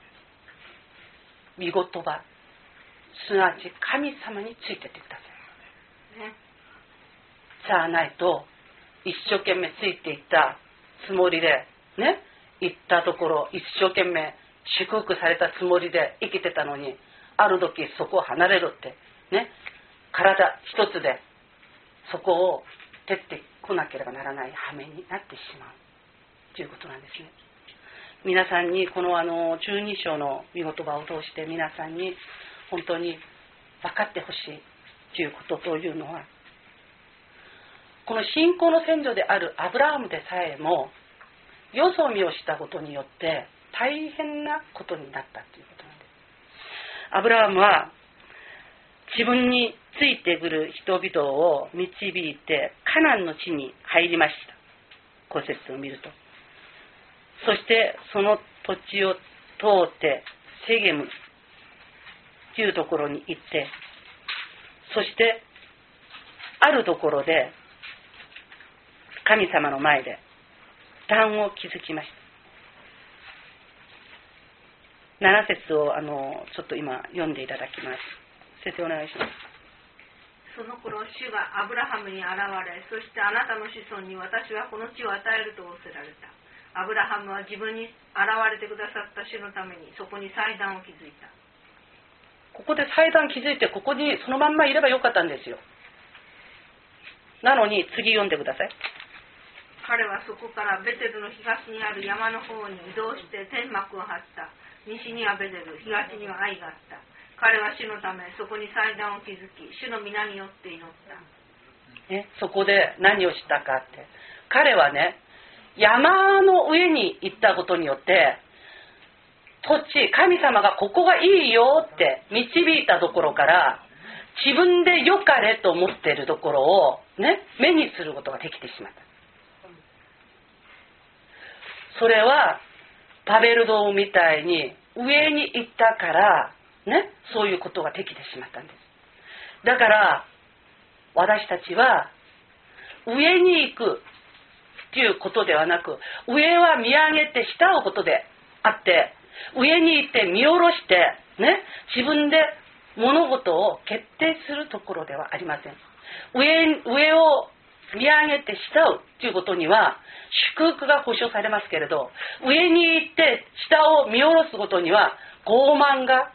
御言葉、すなわち神様についてってください、ね、じゃあないと一生懸命ついていったつもりでね、行ったところ一生懸命祝福されたつもりで生きてたのに、ある時そこを離れろってね、体一つでそこを照ってこなければならない羽目になってしまうということなんですね。皆さんにこの12章の御言葉を通して皆さんに本当に分かってほしいということというのは、この信仰の先祖であるアブラハムでさえもよそ見をしたことによって大変なことになったということなんです。アブラハムは自分についてくる人々を導いてカナンの地に入りました。5節を見ると、そしてその土地を通ってセゲムというところに行って、そしてあるところで神様の前で壇を築きました。7節をちょっと今読んでいただきます。先生お願いします。 その頃主がアブラハムに現れ、そしてあなたの子孫に私はこの地を与えると仰せられた。アブラハムは自分に現れてくださった主のためにそこに祭壇を築いた。 ここで祭壇築いてここにそのまんまいればよかったんですよ。なのに次読んでください。 彼はそこからベテルの東にある山の方に移動して天幕を張った。西にはベテル、東には愛があった。彼は主のためそこに祭壇を築き、主の皆によって祈った、 ね、そこで何をしたかって、彼はね、山の上に行ったことによって土地、神様がここがいいよって導いたところから自分で良かれと思っているところをね、目にすることができてしまった。それはバベルドームみたいに上に行ったからね、そういうことができてしまったんです。だから私たちは上に行くということではなく、上は見上げて下を追うことであって、上に行って見下ろしてね、自分で物事を決定するところではありません。上を見上げて下をということには祝福が保証されますけれど、上に行って下を見下ろすことには傲慢が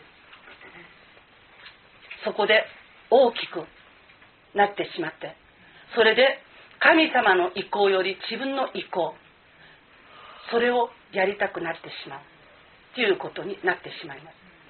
そこで大きくなってしまって、それで神様の意向より自分の意向、それをやりたくなってしまうということになってしまいます。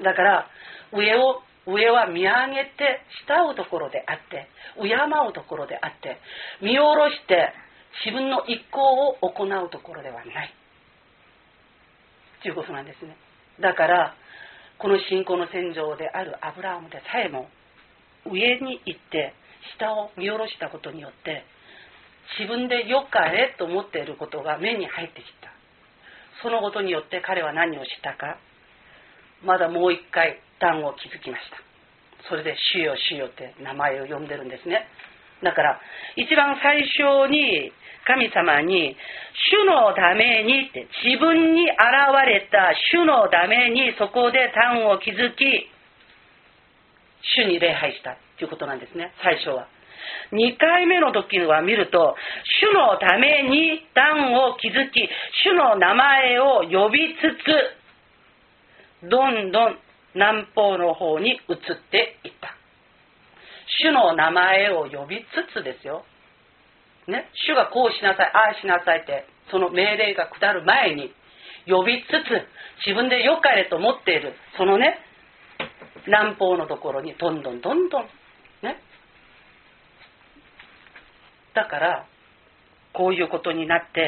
だから上は見上げて慕うところであって、敬うところであって、見下ろして自分の意向を行うところではないということなんですね。だからこの信仰の先祖であるアブラハムでさえも上に行って下を見下ろしたことによって自分で良かれと思っていることが目に入ってきた。そのことによって彼は何をしたか、まだもう一回壇を築きました。それで主よ主よって名前を呼んでるんですね。だから一番最初に神様に主のためにって、自分に現れた主のためにそこで壇を築き主に礼拝したということなんですね。最初は。2回目の時は見ると、主のために壇を築き主の名前を呼びつつ、どんどん南方の方に移っていった。主の名前を呼びつつですよ、ね、主がこうしなさい、ああしなさいってその命令が下る前に呼びつつ、自分で良かれと思っているそのね、南方のところにどんどんね、だからこういうことになって、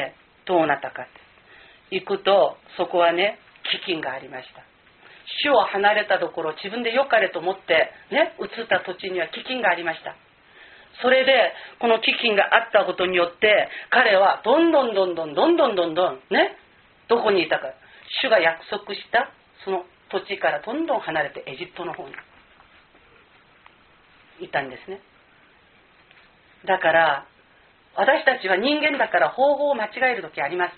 どうなったかって行くと、そこはね、飢饉がありました。主を離れたところ、自分で良かれと思ってね、移った土地には飢饉がありました。それでこの飢饉があったことによって、彼はどんどんね、どこにいたか、主が約束したその土地からどんどん離れてエジプトの方にいたんですね。だから私たちは人間だから方法を間違える時あります。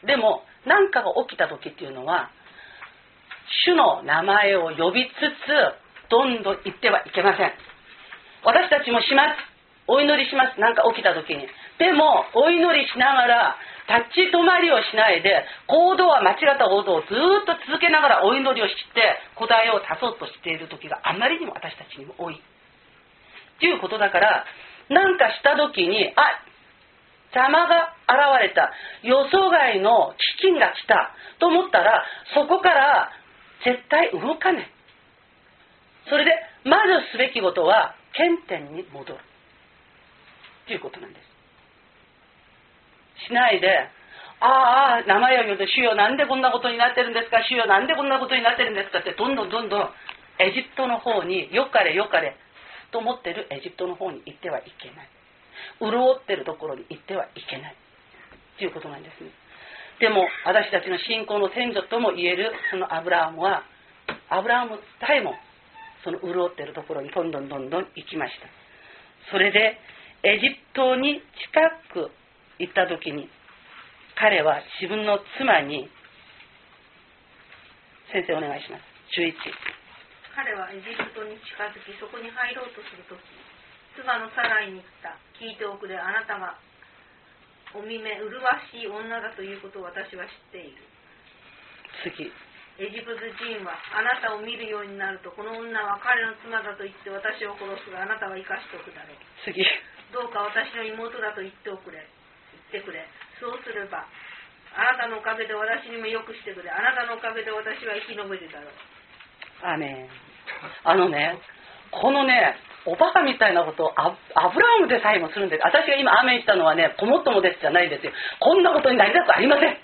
でも何かが起きた時っていうのは、主の名前を呼びつつどんどん言ってはいけません。私たちもします。お祈りします。何か起きた時に。でもお祈りしながら立ち止まりをしないで、行動は間違った行動をずっと続けながらお祈りをして答えを足そうとしている時があまりにも私たちにも多いということだから、何かした時に邪魔が現れた、予想外の飢饉が来たと思ったら、そこから絶対動かない。それでまずすべきことは原点に戻るということなんです。しないで名前を呼んで、主よなんでこんなことになってるんですか、主よなんでこんなことになってるんですかって、どんどんエジプトの方に、よかれと思ってるエジプトの方に行ってはいけない。潤ってるところに行ってはいけないということなんですね。でも私たちの信仰の先祖とも言えるそのアブラハムさえもその潤ってるところにどんどん行きました。それでエジプトに近く行った時に、彼は自分の妻に、先生お願いします。11。 彼はエジプトに近づき、そこに入ろうとするとき、妻のサライに言った。聞いておくれ、あなたがお見目麗しい女だということを私は知っている。 次。 エジプト人はあなたを見るようになると、この女は彼の妻だと言って私を殺すが、あなたは生かしておくだろう。 次。 どうか私の妹だと言ってくれ。そうすればあなたのおかげで私にもよくしてくれ。あなたのおかげで私は生き延びるだろう。 アーメン。このね、おバカみたいなことをアブラハムでさえもするんです。私が今アーメンしたのはね、こもっともですじゃないですよ。こんなことになりたくありません。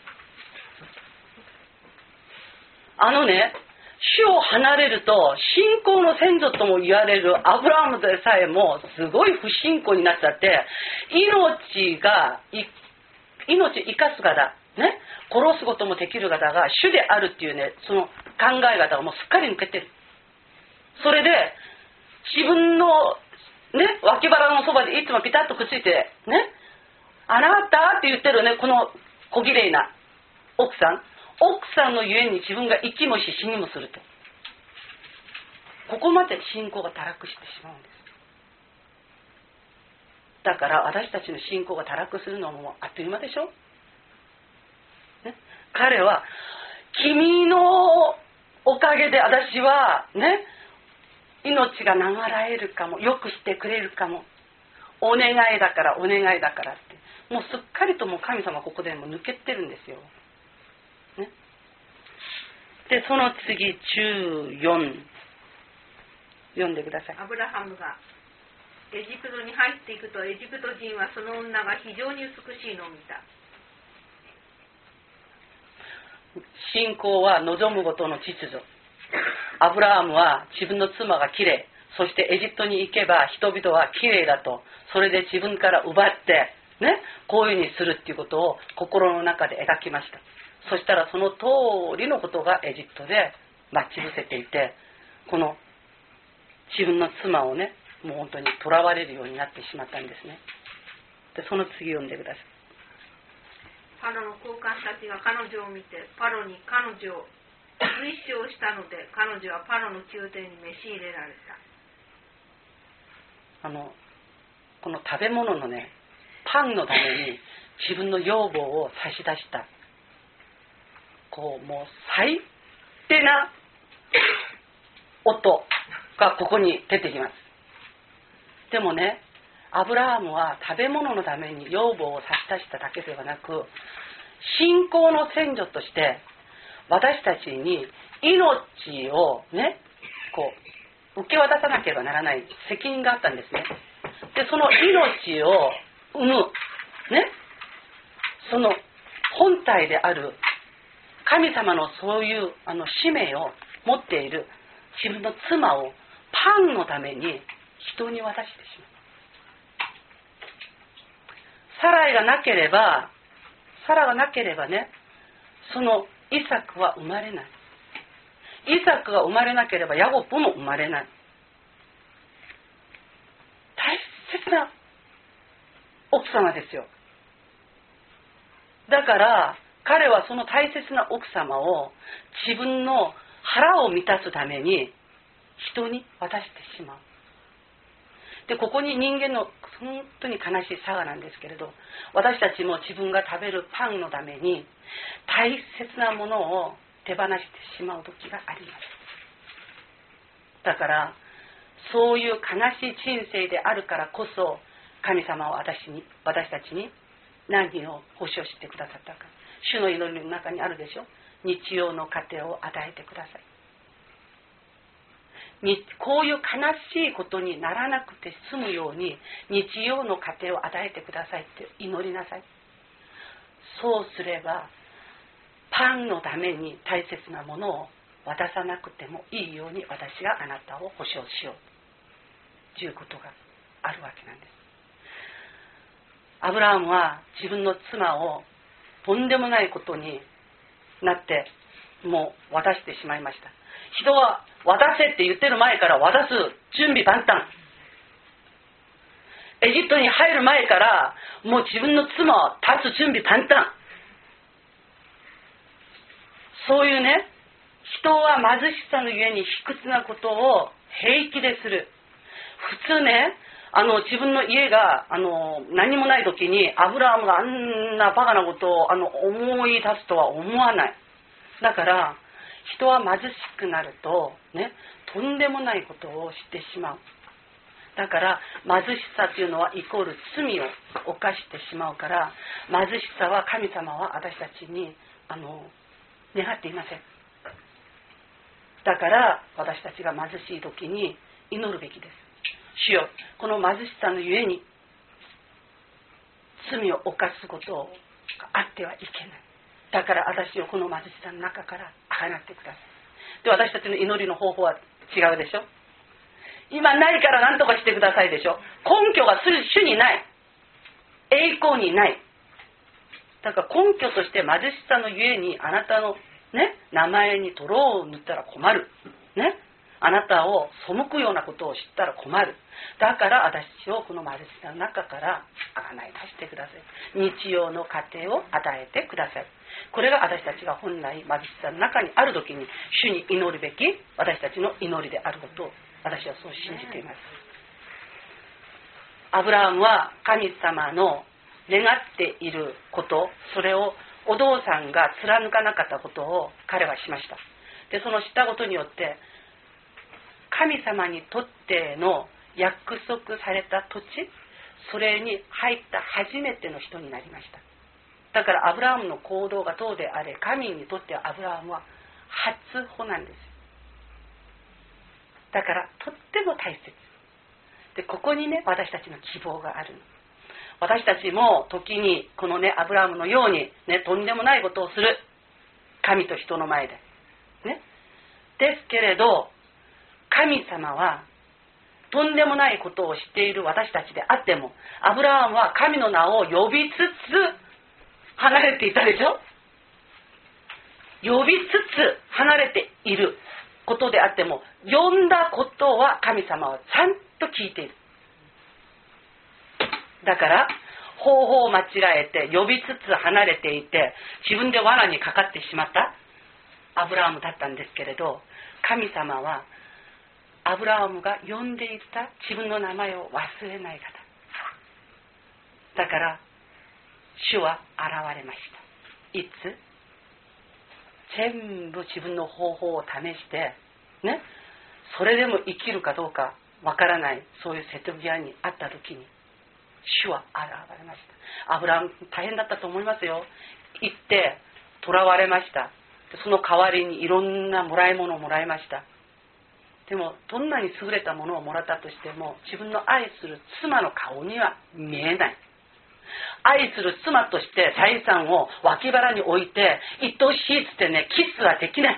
主を離れると信仰の先祖とも言われるアブラハムでさえもすごい不信仰になっちゃって、命生かす方ね、殺すこともできる方が主であるっていうね、その考え方がもうすっかり抜けてる。それで自分のね、脇腹のそばでいつもピタッとくっついてね、あなたって言ってるね、この小綺麗な奥さんのゆえに自分が生きもし死にもすると、ここまで信仰が堕落してしまうんです。だから私たちの信仰が堕落するのもあっという間でしょ、ね、彼は君のおかげで私はね、命が流らえるかも、よくしてくれるかも、お願いだからって、もうすっかりともう神様ここでも抜けてるんですよ、ね、でその次14読んでください。 アブラハムがエジプトに入っていくと、エジプト人はその女が非常に美しいのを見た。 信仰は望むことの秩序。アブラハムは自分の妻がきれい、そしてエジプトに行けば人々はきれいだと、それで自分から奪ってね、こういうふうにするっていうことを心の中で描きました。そしたらその通りのことがエジプトで待ち伏せていて、この自分の妻をね、もう本当に囚われるようになってしまったんですね。でその次読んでください。 パロの高官たちが彼女を見て、パロに彼女を推奨したので、彼女はパロの宮廷に召し入れられた。 この食べ物のね、パンのために自分の養母を差し出した、もう最低な音がここに出てきます。でもね、アブラハムは食べ物のために養母を差し出しただけではなく、信仰の先祖として私たちに命をね、受け渡さなければならない責任があったんですね。でその命を生むね、その本体である神様のそういう使命を持っている自分の妻をパンのために人に渡してしまう。サラがなければね、そのイサクは生まれない。イサクが生まれなければヤコブも生まれない。大切な奥様ですよ。だから彼はその大切な奥様を自分の腹を満たすために人に渡してしまう。で、ここに人間の本当に悲しい差がなんですけれど、私たちも自分が食べるパンのために大切なものを手放してしまう時があります。だからそういう悲しい人生であるからこそ、神様は私たちに何を保証してくださったか。主の祈りの中にあるでしょ。日曜の糧を与えてください。こういう悲しいことにならなくて済むように日曜の糧を与えてくださいって祈りなさい。そうすればパンのために大切なものを渡さなくてもいいように私があなたを保証しようということがあるわけなんです。アブラハムは自分の妻をとんでもないことになってもう渡してしまいました。人は渡せって言ってる前から渡す準備万端。エジプトに入る前からもう自分の妻を立つ準備万端。そういうね、人は貧しさのゆえに卑屈なことを平気でする。普通ね、自分の家が何もない時にアブラハムがあんなバカなことを思い出すとは思わない。だから人は貧しくなるとね、とんでもないことをしてしまう。だから貧しさというのはイコール罪を犯してしまうから、貧しさは神様は私たちに願っていません。だから私たちが貧しい時に祈るべきです。主よ、この貧しさのゆえに罪を犯すことがあってはいけない。だから私をこの貧しさの中から放ってください。で、私たちの祈りの方法は違うでしょ。今ないから何とかしてくださいでしょ。根拠が主にない、栄光にない。だから根拠として貧しさのゆえにあなたのね、名前に泥を塗ったら困るね、あなたを背くようなことを知ったら困る。だから私をこの貧しさの中から贖い出してください。日曜の糧を与えてください。これが私たちが本来貧しさの中にある時に主に祈るべき私たちの祈りであることを私はそう信じています。アブラハムは神様の願っていること、それをお父さんが貫かなかったことを彼はしました。で、そのしたことによって神様にとっての約束された土地、それに入った初めての人になりました。だからアブラハムの行動がどうであれ、神にとってアブラハムは初歩なんです。だからとっても大切で、ここにね、私たちの希望がある。私たちも時にこのね、アブラハムのようにね、とんでもないことをする。神と人の前でね。ですけれど神様はとんでもないことをしている私たちであっても、アブラハムは神の名を呼びつつ離れていたでしょ。呼びつつ離れていることであっても、呼んだことは神様はちゃんと聞いている。だから方法を間違えて呼びつつ離れていて自分で罠にかかってしまったアブラハムだったんですけれど、神様はアブラハムが呼んでいた自分の名前を忘れない方だから、主は現れました。いつ全部自分の方法を試してね、それでも生きるかどうかわからない、そういう瀬戸際にあった時に主は現れました。アブラハム大変だったと思いますよ。行って囚われました。その代わりにいろんなもらい物をもらいました。でもどんなに優れたものをもらったとしても自分の愛する妻の顔には見えない。 愛する妻として財産を脇腹に置いて、愛しいっつってね、キスはできない。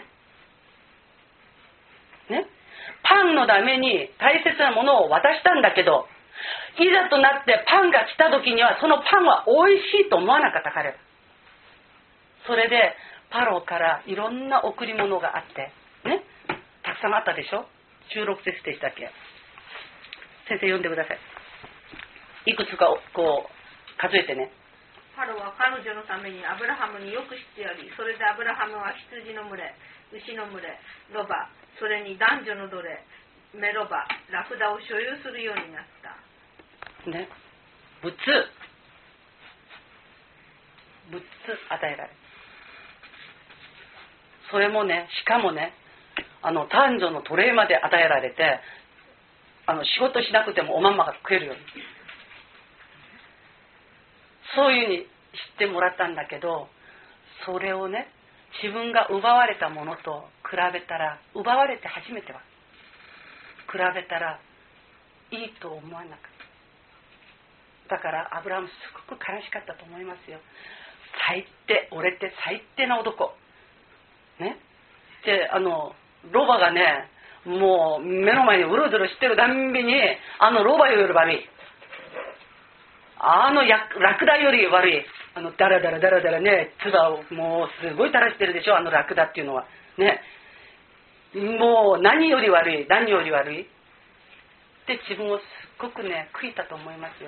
ね。パンのために大切なものを渡したんだけど、いざとなってパンが来た時には、そのパンは美味しいと思わなかった彼は。それでパロからいろんな贈り物があってね、たくさんあったでしょ。16節でしたっけ。先生読んでください。いくつかこう数えてね。 パロは彼女のためにアブラハムによくしてやり、それでアブラハムは羊の群れ、牛の群れ、ロバ、それに男女の奴隷、メロバ、ラクダを所有するようになったね。物与えられる。それもね、しかもね、男女の奴隷まで与えられて、仕事しなくてもおまんまが食えるように、そういうふうに知ってもらったんだけど、それをね、自分が奪われたものと比べたら、奪われて初めては比べたらいいと思わなかった。だからアブラハムすごく悲しかったと思いますよ。最低、俺って最低な男ね。で、ロバがね、もう目の前にうろずろしてるたんびに、ロバより悪い、ラクダより悪い、ダラダラね、唾をもうすごい垂らしてるでしょ、ラクダっていうのはね。もう何より悪いって自分をすっごくね悔いたと思いますよ。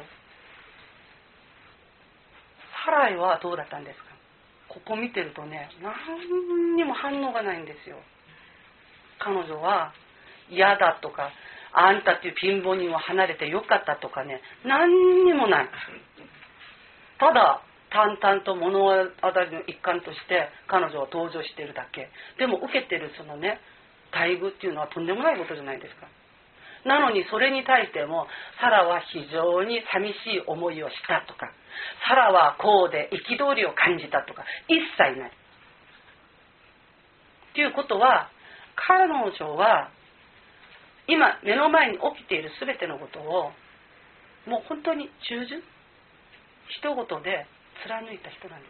サライはどうだったんですか。ここ見てるとね、何にも反応がないんですよ。彼女は嫌だとか、あんたっていう貧乏人を離れてよかったとかね、何にもない。ただ淡々と物語の一環として彼女は登場しているだけ。でも受けてるそのね待遇っていうのはとんでもないことじゃないですか。なのにそれに対してもサラは非常に寂しい思いをしたとか、サラはこうで憤りを感じたとか一切ないということは、彼女は今目の前に起きている全てのことをもう本当に従順一言で貫いた人なんです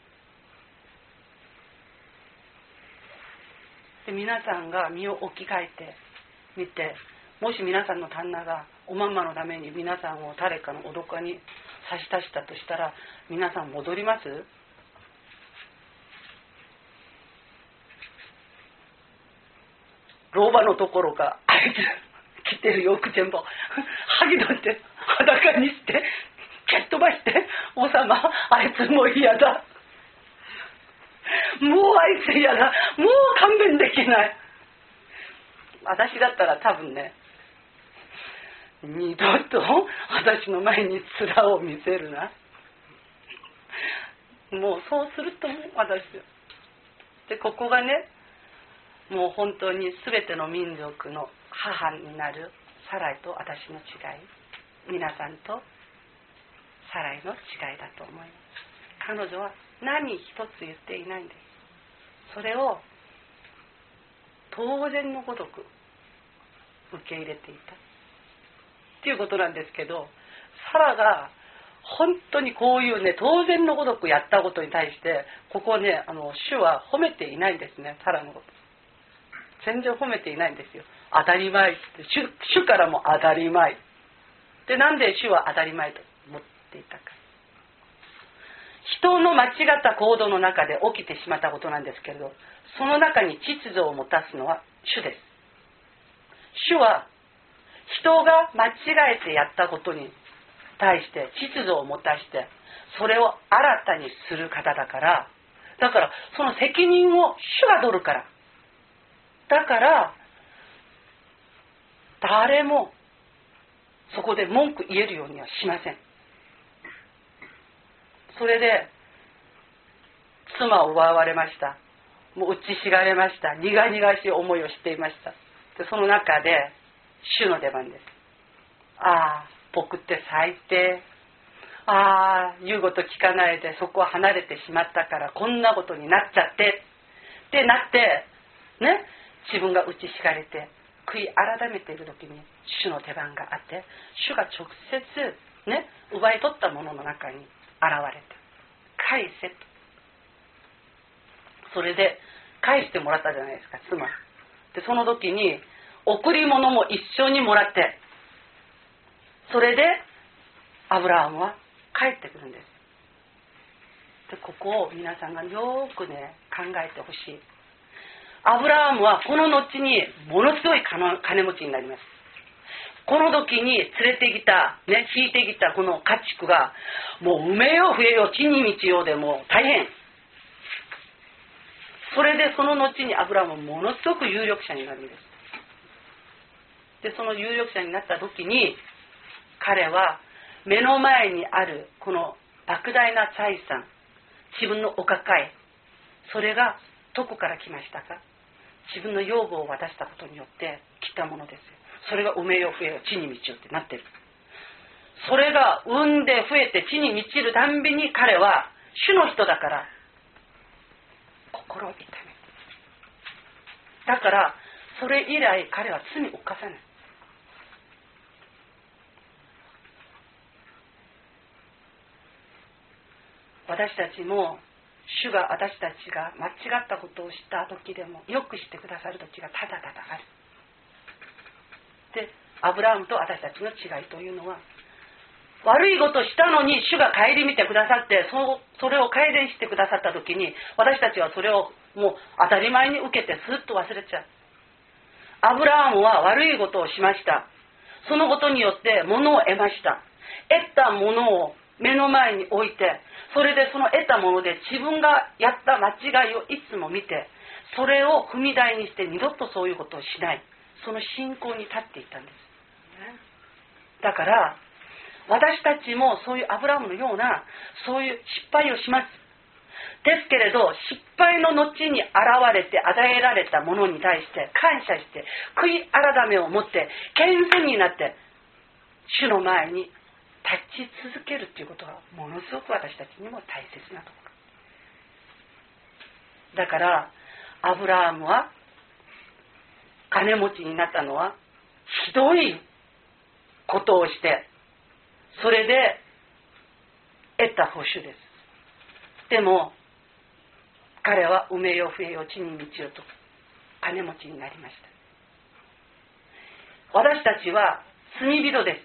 。で、皆さんが身を置き換えてみて、もし皆さんの旦那がおまんまのために皆さんを誰かの脅かに差し出したとしたら、皆さん戻ります？老婆のところがあいつ着てる洋服全部剥ぎ取って裸にして蹴っ飛ばして、王様あいつもう嫌だ、もうあいつ嫌だ、もう勘弁できない。私だったら多分ね、二度と私の前に面を見せるな、もうそうすると思う私で。ここがね、もう本当に全ての民族の母になるサライと私の違い、皆さんとサライの違いだと思います。彼女は何一つ言っていないんです。それを当然のごとく受け入れていたっていうことなんですけど、サラが本当にこういうね当然のごとくやったことに対して、ここね主は褒めていないんですね。サラのこと全然褒めていないんですよ。当たり前って、主からも当たり前で、なんで主は当たり前と思っていたか。人の間違った行動の中で起きてしまったことなんですけれど、その中に秩序を持たすのは主です。主は人が間違えてやったことに対して秩序を持たしてそれを新たにする方だから、だからその責任を主が取るから、だから誰もそこで文句言えるようにはしません。それで妻を奪われました。もう打ちひがれました。苦々しい思いをしていました。でその中で主の出番です。ああ僕って最低、ああ言うこと聞かないでそこを離れてしまったからこんなことになっちゃってってなってね、自分が打ちひかれて悔い改めている時に主の出番があって、主が直接ね奪い取ったものの中に現れた。返せと。それで返してもらったじゃないですか、妻で。その時に贈り物も一緒にもらって、それでアブラハムは帰ってくるんです。でここを皆さんがよくね考えてほしい。アブラハムはこの後にものすごい金持ちになります。この時に連れてきた、ね、引いてきたこの家畜がもう埋めよう増えよう地に満ちようでもう大変。それでその後にアブラハムはものすごく有力者になるんです。でその有力者になった時に彼は目の前にあるこの莫大な財産、自分のお抱え、それがどこから来ましたか。自分の養母を渡したことによって来たものですよ。それが埋めよう増えよう地に満ちようってなってる。それが産んで増えて地に満ちるたんびに彼は主の人だから心を痛める。だからそれ以来彼は罪を犯さない。私たちも主が私たちが間違ったことをした時でもよくしてくださる時がただただある。でアブラハムと私たちの違いというのは、悪いことしたのに主が顧みてくださって、それを改善してくださった時に私たちはそれをもう当たり前に受けてスッと忘れちゃう。アブラハムは悪いことをしました。そのことによって物を得ました。得たものを目の前に置いて、それでその得たもので自分がやった間違いをいつも見て、それを踏み台にして二度とそういうことをしない、その信仰に立っていったんです。だから私たちもそういうアブラハムのようなそういう失敗をします。ですけれど失敗の後に現れて与えられたものに対して感謝して悔い改めを持って謙遜になって主の前に立ち続けるということがものすごく私たちにも大切なところだから、アブラハムは金持ちになったのはひどいことをして、それで得た報酬です。でも彼は埋めよ増えよ地に満ちよと金持ちになりました。私たちは罪人です。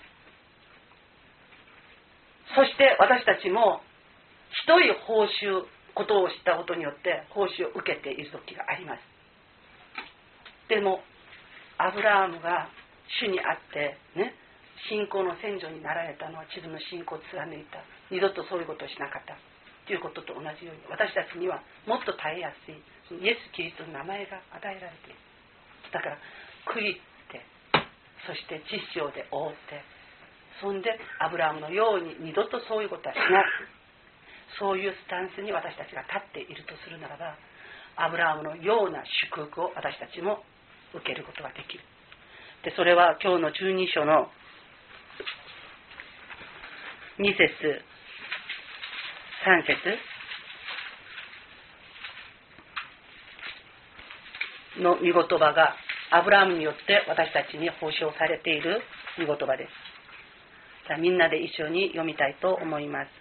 そして私たちもひどい報酬、ことをしたことによって報酬を受けている時があります。でもアブラハムが主にあってね、信仰の先祖になられたのは自分の信仰を貫いた、二度とそういうことをしなかったということと同じように、私たちにはもっと耐えやすいイエス・キリストの名前が与えられている。だから悔いて、そして知性で覆って、そんでアブラハムのように二度とそういうことはしない、そういうスタンスに私たちが立っているとするならば、アブラハムのような祝福を私たちも受けることができる。でそれは今日の12章の2節3節の御言葉がアブラハムによって私たちに報奨されている御言葉です。じゃあみんなで一緒に読みたいと思います。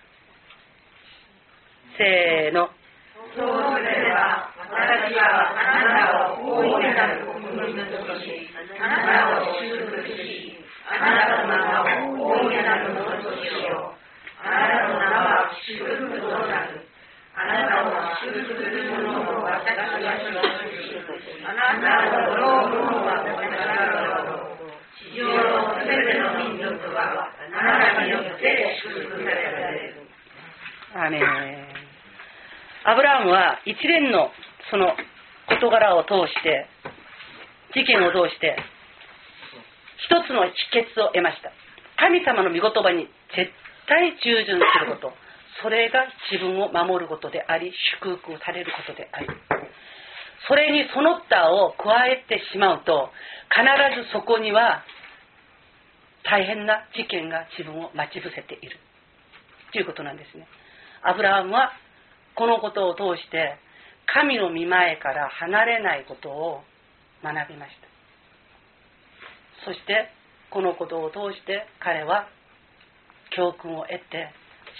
せーの。 そうすれば私はあなたを大いなる国民とし、あなたを祝福し、あなたの名を大いなるものとしよう。あなたの名は祝福となる。あなたを祝福する者を私が祝福し、あなたを呪う者は私が呪う。地上のすべての民族はあなたによって祝福される。 アーメン。アブラハムは一連のその事柄を通して、事件を通して一つの秘訣を得ました。神様の御言葉に絶対従順すること、それが自分を守ることであり、祝福されることであり、それにその他を加えてしまうと、必ずそこには大変な事件が自分を待ち伏せているということなんですね。アブラハムはこのことを通して神の御前から離れないことを学びました。そしてこのことを通して彼は教訓を得て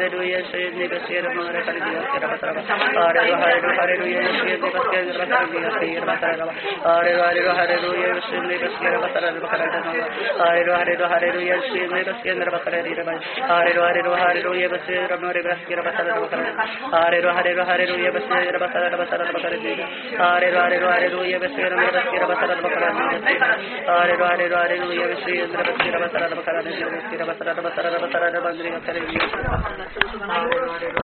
hallelujah, Yeshua, Nebasir, Mara, Hallelujah, hallelujah, Yeshua, Nebasir, Hallelujah, hallelujah, Yeshua, Nebasir, hallelujah, Yeshua, Nebasir, hallelujah, Basir, Mara, Basir, hallelujah, Basir, hallelujah, Basir, hallelujah,